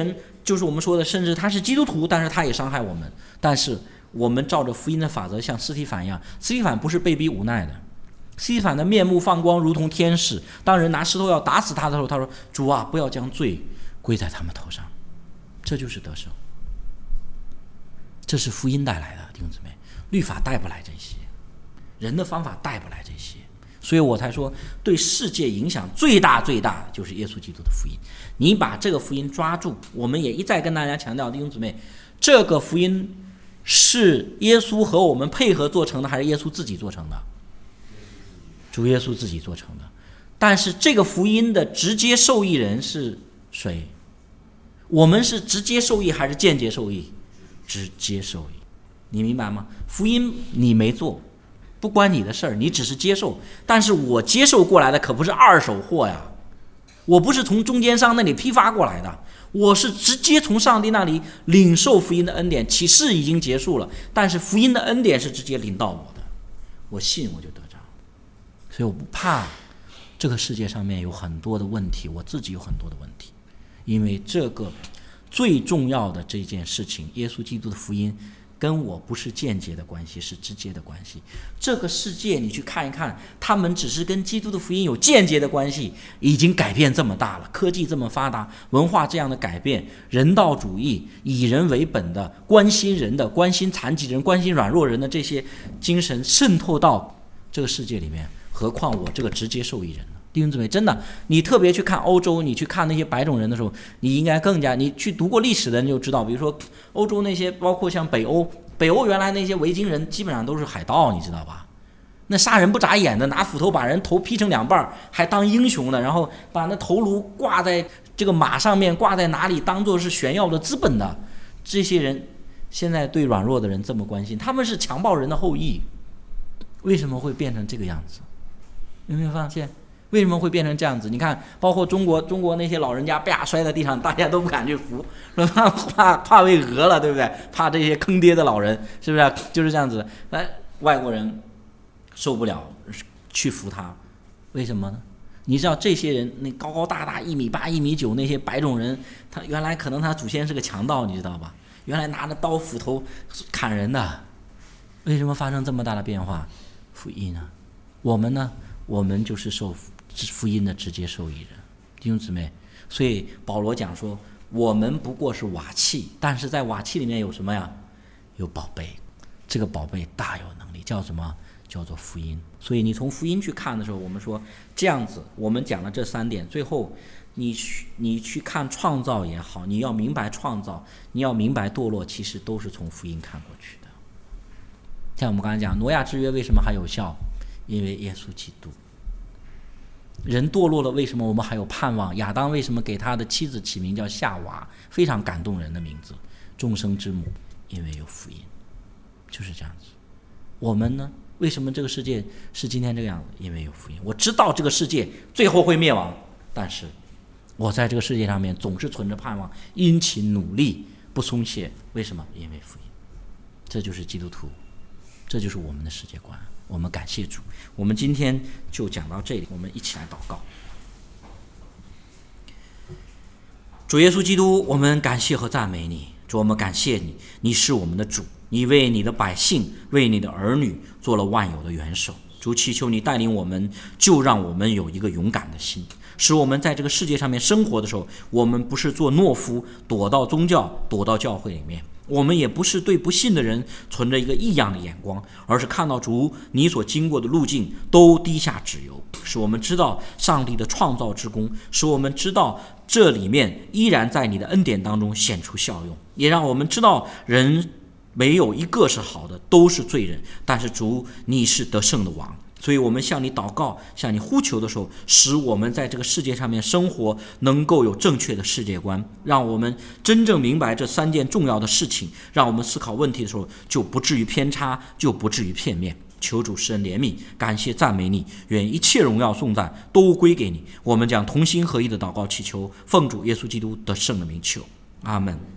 就是我们说的，甚至他是基督徒，但是他也伤害我们。但是我们照着福音的法则，像司提反一样，司提反不是被逼无奈的，司提反的面目放光，如同天使。当人拿石头要打死他的时候，他说：“主啊，不要将罪归在他们头上。”这就是得胜，这是福音带来的，弟兄姊妹，律法带不来这些，人的方法带不来这些。所以我才说，对世界影响最大最大的就是耶稣基督的福音。你把这个福音抓住，我们也一再跟大家强调，弟兄姊妹，这个福音是耶稣和我们配合做成的，还是耶稣自己做成的？主耶稣自己做成的。但是这个福音的直接受益人是谁？我们是直接受益还是间接受益？直接受益。你明白吗？福音你没做，不关你的事儿，你只是接受。但是我接受过来的可不是二手货呀，我不是从中间商那里批发过来的，我是直接从上帝那里领受福音的恩典。启示已经结束了，但是福音的恩典是直接领到我的，我信我就得着。所以我不怕这个世界上面有很多的问题，我自己有很多的问题，因为这个最重要的这件事情，耶稣基督的福音跟我不是间接的关系，是直接的关系。这个世界你去看一看，他们只是跟基督的福音有间接的关系，已经改变这么大了，科技这么发达，文化这样的改变，人道主义以人为本的，关心人的，关心残疾人，关心软弱人的这些精神渗透到这个世界里面，何况我这个直接受益人呢？弟兄姊妹，真的，你特别去看欧洲，你去看那些白种人的时候，你应该更加，你去读过历史的人就知道，比如说欧洲那些，包括像北欧，北欧原来那些维京人基本上都是海盗，你知道吧？那杀人不眨眼的，拿斧头把人头劈成两半，还当英雄的，然后把那头颅挂在这个马上面，挂在哪里当做是炫耀的资本的，这些人现在对软弱的人这么关心，他们是强暴人的后裔，为什么会变成这个样子？有没有发现？为什么会变成这样子？你看，包括中国，中国那些老人家啪摔在地上，大家都不敢去扶，怕怕怕被讹了，对不对？怕这些坑爹的老人，是不是？就是这样子。那外国人受不了去扶他，为什么呢？你知道这些人，那高高大大一米八、一米九那些白种人，他原来可能他祖先是个强盗，你知道吧？原来拿着刀斧头砍人的，为什么发生这么大的变化？福音呢？我们呢？我们就是受福音的直接受益人，弟兄姊妹。所以保罗讲说，我们不过是瓦器，但是在瓦器里面有什么呀？有宝贝，这个宝贝大有能力，叫什么？叫做福音。所以你从福音去看的时候，我们说这样子，我们讲了这三点，最后你去你去看创造也好，你要明白创造，你要明白堕落，其实都是从福音看过去的。像我们刚才讲，挪亚之约为什么还有效？因为耶稣基督。人堕落了，为什么我们还有盼望？亚当为什么给他的妻子起名叫夏娃？非常感动人的名字，众生之母，因为有福音，就是这样子。我们呢？为什么这个世界是今天这个样子？因为有福音。我知道这个世界最后会灭亡，但是我在这个世界上面总是存着盼望，殷勤努力，不松懈。为什么？因为福音。这就是基督徒，这就是我们的世界观。我们感谢主，我们今天就讲到这里，我们一起来祷告。主耶稣基督，我们感谢和赞美你。主，我们感谢你，你是我们的主，你为你的百姓，为你的儿女做了万有的元首。主，祈求你带领我们，就让我们有一个勇敢的心，使我们在这个世界上面生活的时候，我们不是做懦夫，躲到宗教，躲到教会里面，我们也不是对不信的人存着一个异样的眼光，而是看到主你所经过的路径都低下脂油，使我们知道上帝的创造之功，使我们知道这里面依然在你的恩典当中显出效用，也让我们知道人没有一个是好的，都是罪人，但是主你是得胜的王。所以我们向你祷告，向你呼求的时候，使我们在这个世界上面生活能够有正确的世界观，让我们真正明白这三件重要的事情，让我们思考问题的时候就不至于偏差，就不至于片面。求主施恩怜悯，感谢赞美你，愿一切荣耀颂赞都归给你。我们将同心合一的祷告祈求，奉主耶稣基督得胜的名求，阿们。